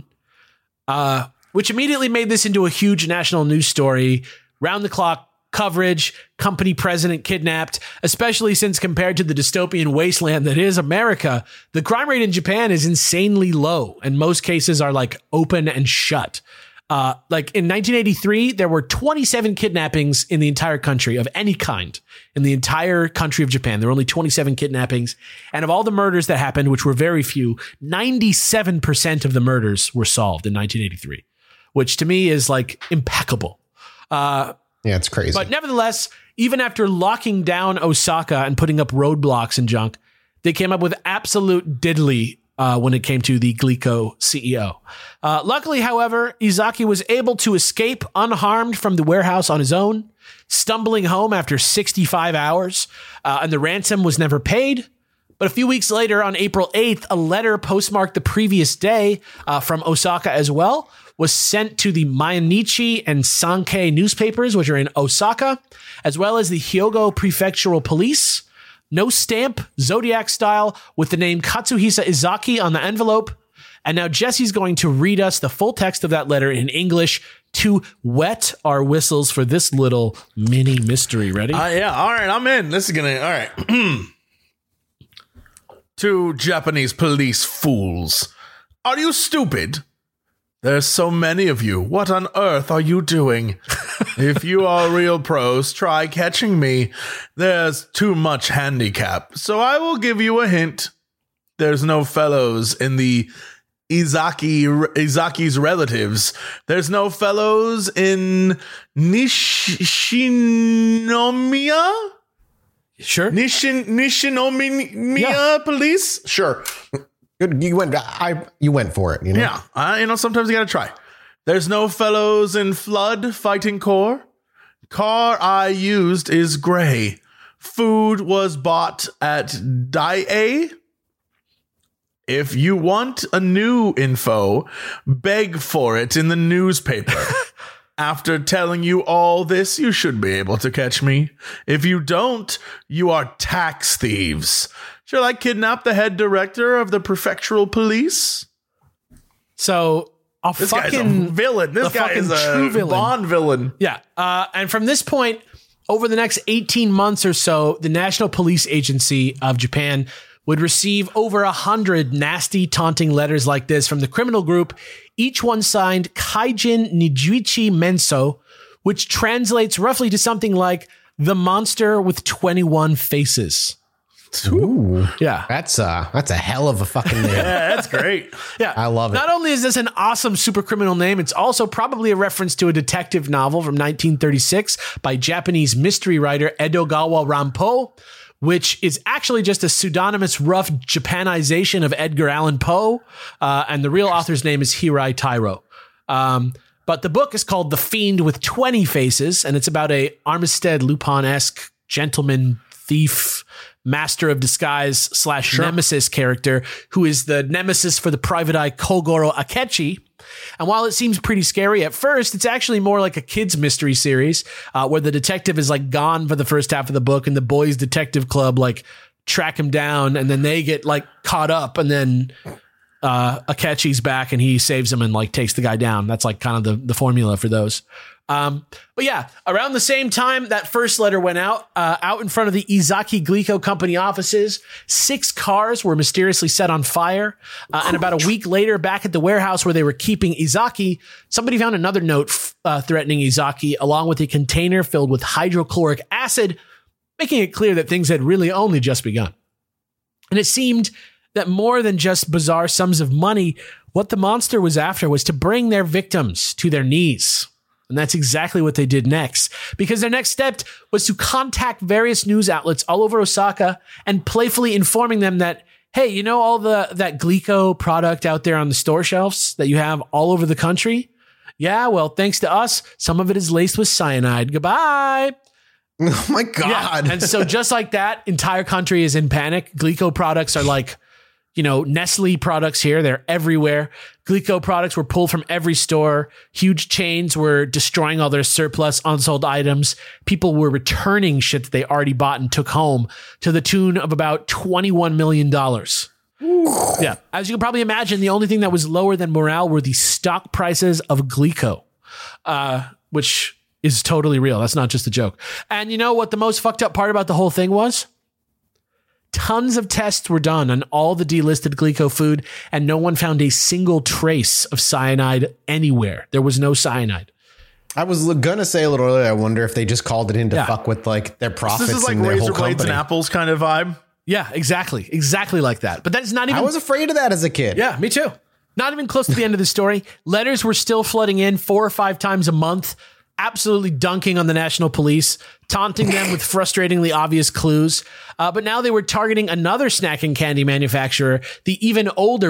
which immediately made this into a huge national news story, round-the-clock coverage, company president kidnapped, especially since compared to the dystopian wasteland that is America, the crime rate in Japan is insanely low, and most cases are like open and shut. Like in 1983, there were 27 kidnappings in the entire country of any kind in the entire country of Japan. There were only 27 kidnappings. And of all the murders that happened, which were very few, 97% of the murders were solved in 1983, which to me is like impeccable. Yeah, it's crazy. But nevertheless, even after locking down Osaka and putting up roadblocks and junk, they came up with absolute diddly when it came to the Glico CEO. Luckily, however, Izaki was able to escape unharmed from the warehouse on his own, stumbling home after 65 hours, and the ransom was never paid. But a few weeks later, on April 8th, a letter postmarked the previous day from Osaka as well was sent to the Mainichi and Sankei newspapers, which are in Osaka, as well as the Hyogo Prefectural Police. No stamp, Zodiac style, with the name Katsuhisa Izaki on the envelope. And now Jesse's going to read us the full text of that letter in English to wet our whistles for this little mini mystery. Ready? Yeah. All right. I'm in. This is going to. All right. To Japanese police fools. Are you stupid? There's so many of you. What on earth are you doing? If you are real pros, try catching me. There's too much handicap. So I will give you a hint. There's no fellows in the Izaki's relatives. There's no fellows in Nishinomiya? Sure. Nishinomiya police? Sure. You went for it, you know? Yeah. Sometimes you got to try. There's no fellows in Flood Fighting Corps. Car I used is gray. Food was bought at Dai. If you want a new info, beg for it in the newspaper. After telling you all this, you should be able to catch me. If you don't, you are tax thieves. Shall I kidnap the head director of the prefectural police? So this guy's a villain. This guy is a true villain. Bond villain. Yeah. And from this point, over the next 18 months or so, the National Police Agency of Japan would receive over 100 nasty, taunting letters like this from the criminal group, each one signed Kaijin Nijuichi Menso, which translates roughly to something like the monster with 21 faces. Ooh, yeah, that's a hell of a fucking name. Yeah, that's great. Yeah, I love it. Not only is this an awesome super criminal name, it's also probably a reference to a detective novel from 1936 by Japanese mystery writer Edogawa Rampo, which is actually just a pseudonymous rough Japanization of Edgar Allan Poe, and the real author's name is Hirai Tairo. But the book is called The Fiend with 20 Faces, and it's about a Armistead Lupin-esque gentleman thief, master of disguise / nemesis character who is the nemesis for the private eye Kogoro Akechi. And while it seems pretty scary at first, it's actually more like a kid's mystery series where the detective is like gone for the first half of the book and the boys detective club like track him down and then they get like caught up and then Akechi's back and he saves him and like takes the guy down. That's like kind of the formula for those. But yeah, around the same time that first letter went out in front of the Izaki Glico Company offices, 6 cars were mysteriously set on fire. And about a week later, back at the warehouse where they were keeping Izaki, somebody found another note threatening Izaki, along with a container filled with hydrochloric acid, making it clear that things had really only just begun. And it seemed that more than just bizarre sums of money, what the monster was after was to bring their victims to their knees. And that's exactly what they did next, because their next step was to contact various news outlets all over Osaka and playfully informing them that, hey, you know all that Glico product out there on the store shelves that you have all over the country? Yeah, well, thanks to us, some of it is laced with cyanide. Goodbye. Oh my God. Yeah. And so just like that, entire country is in panic. Glico products are like, you know, Nestle products here. They're everywhere. Glico products were pulled from every store. Huge chains were destroying all their surplus unsold items. People were returning shit that they already bought and took home to the tune of about $21 million. Ooh. Yeah. As you can probably imagine, the only thing that was lower than morale were the stock prices of Glico, which is totally real. That's not just a joke. And you know what the most fucked up part about the whole thing was? Tons of tests were done on all the delisted Glico food, and no one found a single trace of cyanide anywhere. There was no cyanide. I was going to say a little earlier, I wonder if they just called it in to fuck with like their profits. This is like and their razor whole blades and company. apples kind of vibe. Yeah, exactly. Exactly like that. But that's not even... I was afraid of that as a kid. Yeah, me too. Not even close to the end of the story. Letters were still flooding in 4 or 5 times a month, absolutely dunking on the national police, taunting them with frustratingly obvious clues. But now they were targeting another snack and candy manufacturer, the even older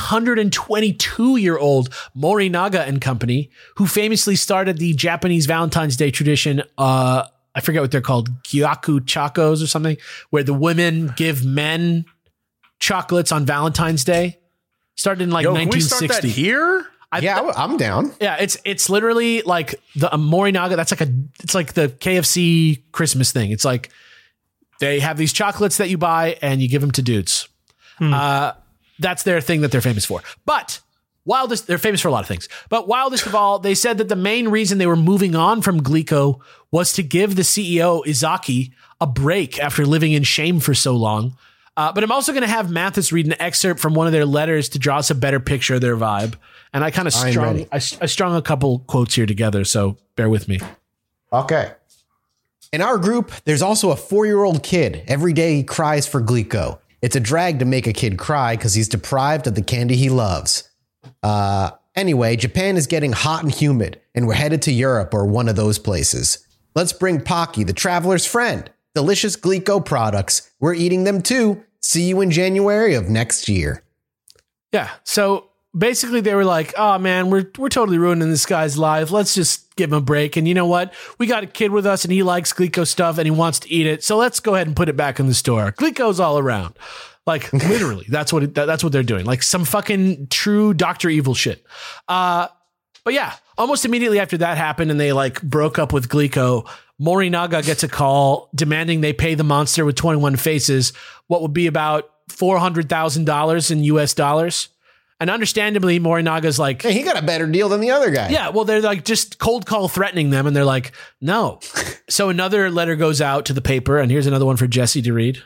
122-year-old Morinaga and Company, who famously started the Japanese Valentine's Day tradition. I forget what they're called, Gyaku Chacos or something, where the women give men chocolates on Valentine's Day. Started in like 1960. Can we start that here? I'm down. Yeah, it's literally like the Morinaga. It's like the KFC Christmas thing. It's like they have these chocolates that you buy and you give them to dudes. That's their thing that they're famous for. But they're famous for a lot of things. But wildest of all, they said that the main reason they were moving on from Glico was to give the CEO Izaki a break after living in shame for so long. But I'm also going to have Mathis read an excerpt from one of their letters to draw us a better picture of their vibe. And I kind of strung a couple quotes here together, so bear with me. Okay. In our group, there's also a 4-year-old kid. Every day he cries for Glico. It's a drag to make a kid cry because he's deprived of the candy he loves. Anyway, Japan is getting hot and humid, and we're headed to Europe or one of those places. Let's bring Pocky, the traveler's friend. Delicious Glico products. We're eating them too. See you in January of next year. Yeah, so basically they were like, oh man, we're totally ruining this guy's life. Let's just give him a break. And you know what? We got a kid with us and he likes Glico stuff and he wants to eat it. So let's go ahead and put it back in the store. Glico's all around. Like literally, that's what they're doing. Like some fucking true Dr. Evil shit. But yeah, almost immediately after that happened and they like broke up with Glico, Morinaga gets a call demanding they pay the monster with 21 faces what would be about $400,000 in US dollars. And understandably, Morinaga's like, hey, he got a better deal than the other guy. Yeah, well, they're like just cold call threatening them. And they're like, no. So another letter goes out to the paper. And here's another one for Jesse to read.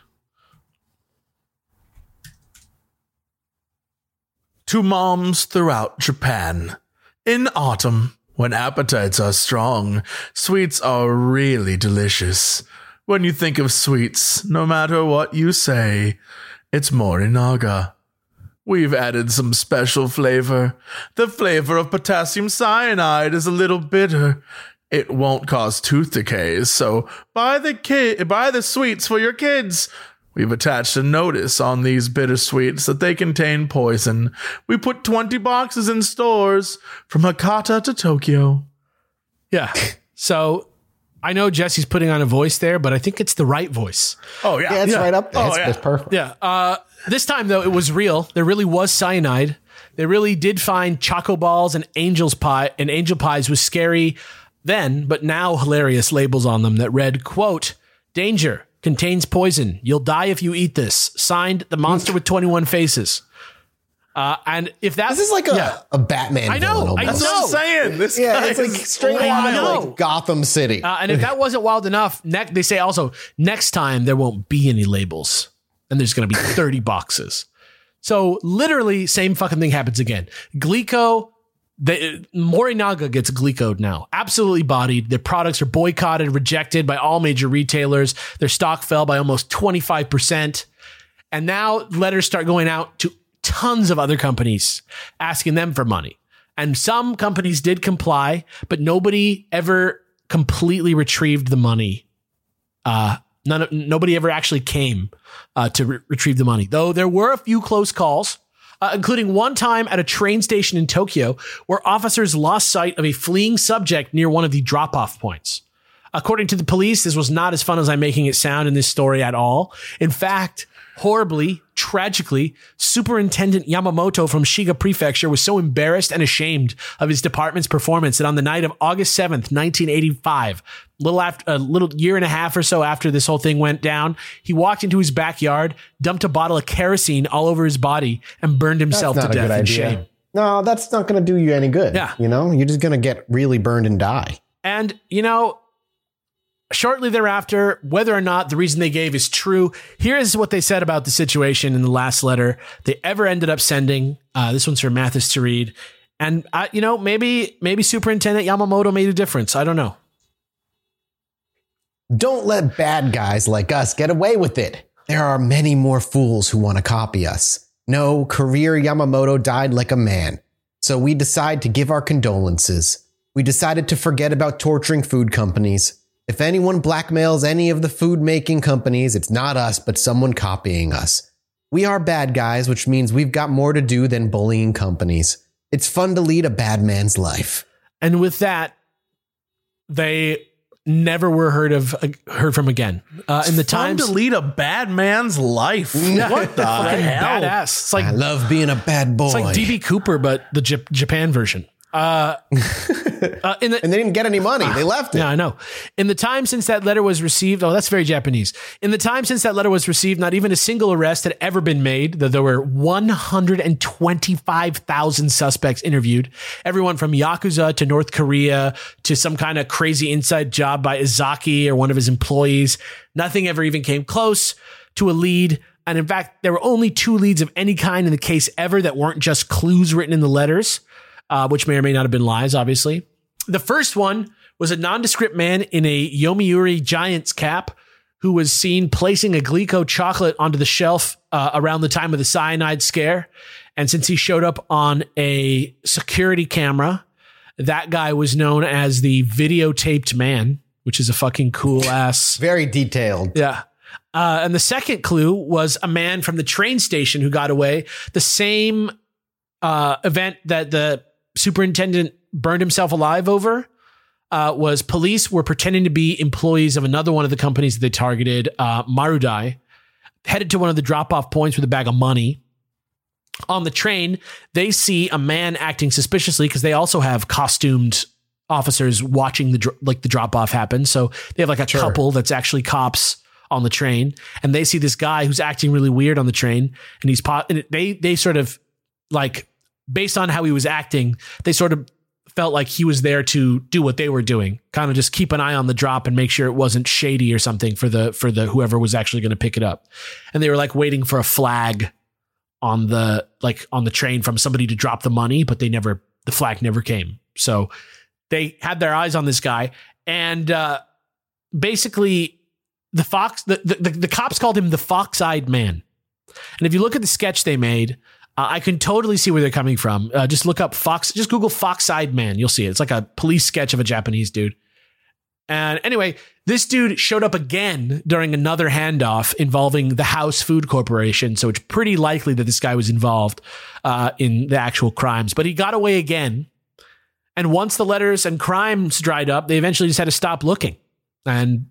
To moms throughout Japan. In autumn, when appetites are strong, sweets are really delicious. When you think of sweets, no matter what you say, it's Morinaga. We've added some special flavor. The flavor of potassium cyanide is a little bitter. It won't cause tooth decay, so buy the sweets for your kids. We've attached a notice on these bitter sweets that they contain poison. We put 20 boxes in stores from Hakata to Tokyo. Yeah. So I know Jesse's putting on a voice there, but I think it's the right voice. Oh, yeah. Yeah, it's right up there. Oh, It's perfect. Yeah. This time, though, it was real. There really was cyanide. They really did find choco balls and angel pies with scary then, but now hilarious labels on them that read, quote, danger, contains poison. You'll die if you eat this. Signed, the monster with 21 faces. And if that This is like a Batman. I know, villain I almost. That's what I'm saying. This Yeah, guy it's like is straight I out know. of like Gotham City. and if that wasn't wild enough, they say also next time there won't be any labels and there's going to be 30 boxes. So literally same fucking thing happens again. Glico, Morinaga gets Glico'd now. Absolutely bodied. Their products are boycotted, rejected by all major retailers. Their stock fell by almost 25%. And now letters start going out to tons of other companies asking them for money. And some companies did comply, but nobody ever completely retrieved the money. Nobody ever actually came to retrieve the money, though there were a few close calls, including one time at a train station in Tokyo where officers lost sight of a fleeing subject near one of the drop-off points. According to the police, this was not as fun as I'm making it sound in this story at all. In fact, horribly, tragically, Superintendent Yamamoto from Shiga Prefecture was so embarrassed and ashamed of his department's performance that on the night of August 7th, 1985, a little year and a half or so after this whole thing went down, he walked into his backyard, dumped a bottle of kerosene all over his body, and burned himself to death in shame. No, that's not going to do you any good. Yeah. You know, you're just going to get really burned and die. And, shortly thereafter, whether or not the reason they gave is true, here is what they said about the situation in the last letter they ever ended up sending. This one's for Mathis to read. And, maybe Superintendent Yamamoto made a difference. I don't know. Don't let bad guys like us get away with it. There are many more fools who want to copy us. No, career Yamamoto died like a man. So we decide to give our condolences. We decided to forget about torturing food companies. If anyone blackmails any of the food-making companies, it's not us, but someone copying us. We are bad guys, which means we've got more to do than bullying companies. It's fun to lead a bad man's life. And with that, they never were heard from again. In the Time Times, to lead a bad man's life. What the hell? badass. It's like I love being a bad boy. It's like DB Cooper, but the Japan version. And they didn't get any money. They left it. Yeah, I know. In the time since that letter was received, that's very Japanese. In the time since that letter was received, not even a single arrest had ever been made, though there were 125,000 suspects interviewed. Everyone from Yakuza to North Korea to some kind of crazy inside job by Izaki or one of his employees. Nothing ever even came close to a lead. And in fact, there were only 2 leads of any kind in the case ever that weren't just clues written in the letters. Which may or may not have been lies, obviously. The first one was a nondescript man in a Yomiuri Giants cap who was seen placing a Glico chocolate onto the shelf around the time of the cyanide scare. And since he showed up on a security camera, that guy was known as the videotaped man, which is a fucking cool ass. Very detailed. Yeah. And the second clue was a man from the train station who got away. The same event that the superintendent burned himself alive over was police were pretending to be employees of another one of the companies that they targeted, Marudai, headed to one of the drop-off points with a bag of money. On the train, they see a man acting suspiciously because they also have costumed officers watching the drop-off happen. So they have like a couple that's actually cops on the train, and they see this guy who's acting really weird on the train, and they sort of like, based on how he was acting, they sort of felt like he was there to do what they were doing, kind of just keep an eye on the drop and make sure it wasn't shady or something for the whoever was actually going to pick it up. And they were like waiting for a flag on the train from somebody to drop the money, but the flag never came. So they had their eyes on this guy, and basically the cops called him the Fox-Eyed Man. And if you look at the sketch they made, I can totally see where they're coming from. Just look up just Google Fox-Eyed Man. You'll see it. It's like a police sketch of a Japanese dude. And anyway, this dude showed up again during another handoff involving the House Food Corporation. So it's pretty likely that this guy was involved in the actual crimes. But he got away again. And once the letters and crimes dried up, they eventually just had to stop looking. And,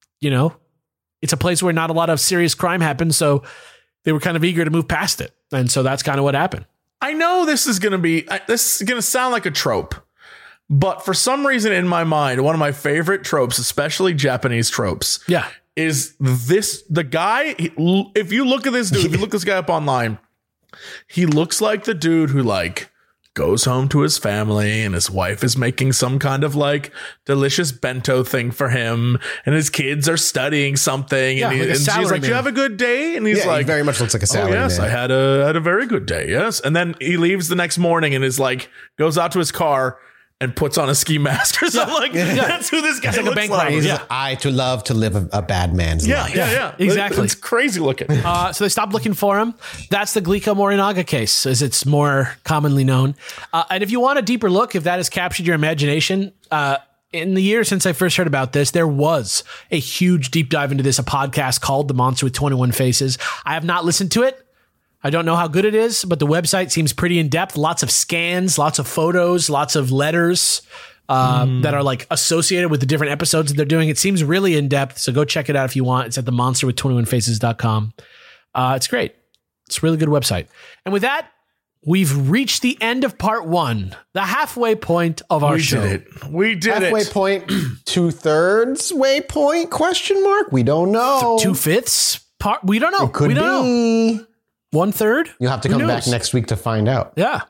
it's a place where not a lot of serious crime happens. So they were kind of eager to move past it. And so that's kind of what happened. I know this is going to sound like a trope, but for some reason in my mind, one of my favorite tropes, especially Japanese tropes, is the guy. If you look at this dude, if you look this guy up online, He looks like the dude who like goes home to his family and his wife is making some kind of like delicious bento thing for him and his kids are studying something and, like a and she's salary like, "Do you man. have a good day?" And he's Yeah, like, he very much looks like a "Oh salary yes, man. I had a very good day." Yes. And then he leaves the next morning and is like goes out to his car and puts on a ski mask or something. Like that's who this guy like a looks bank like. robber. He's Yeah. I to love to live a bad man's life. Yeah. Exactly. It's crazy looking. So they stopped looking for him. That's the Glico Morinaga case, as it's more commonly known. And if you want a deeper look, if that has captured your imagination, in the year since I first heard about this, there was a huge deep dive into this, a podcast called The Monster with 21 Faces. I have not listened to it. I don't know how good it is, but the website seems pretty in depth. Lots of scans, lots of photos, lots of letters that are like associated with the different episodes that they're doing. It seems really in depth. So go check it out if you want. It's at themonsterwith21faces.com. It's great. It's a really good website. And with that, we've reached the end of part one, the halfway point of our show. We did Halfway it. point, 2/3 way point? Question mark. We don't know. 2/5 part. We don't know. It could we don't know. be. 1/3. You'll have to come back next week to find out. Yeah.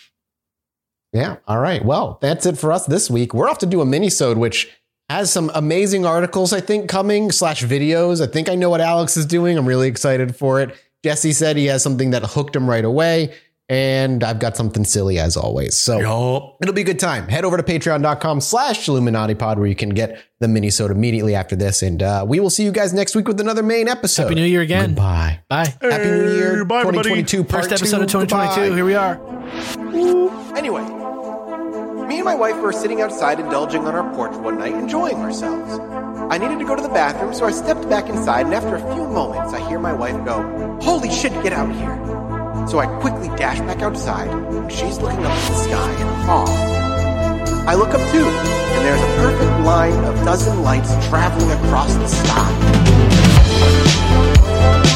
Yeah. All right. Well, that's it for us this week. We're off to do a mini-sode, which has some amazing articles, I think, coming / videos. I think I know what Alex is doing. I'm really excited for it. Jesse said he has something that hooked him right away. And I've got something silly as always. So it'll be a good time. Head over to patreon.com/IlluminatiPod where you can get the mini-sode immediately after this. And we will see you guys next week with another main episode. Happy New Year again. Goodbye. Bye. Happy New Year. Bye, everybody. 2022 part First episode of 2. 2022. Goodbye. Here we are. Anyway, me and my wife were sitting outside indulging on our porch one night, enjoying ourselves. I needed to go to the bathroom, so I stepped back inside, and after a few moments, I hear my wife go, "Holy shit, get out here." So I quickly dash back outside, and she's looking up at the sky in awe. I look up too, and there's a perfect line of dozen lights traveling across the sky.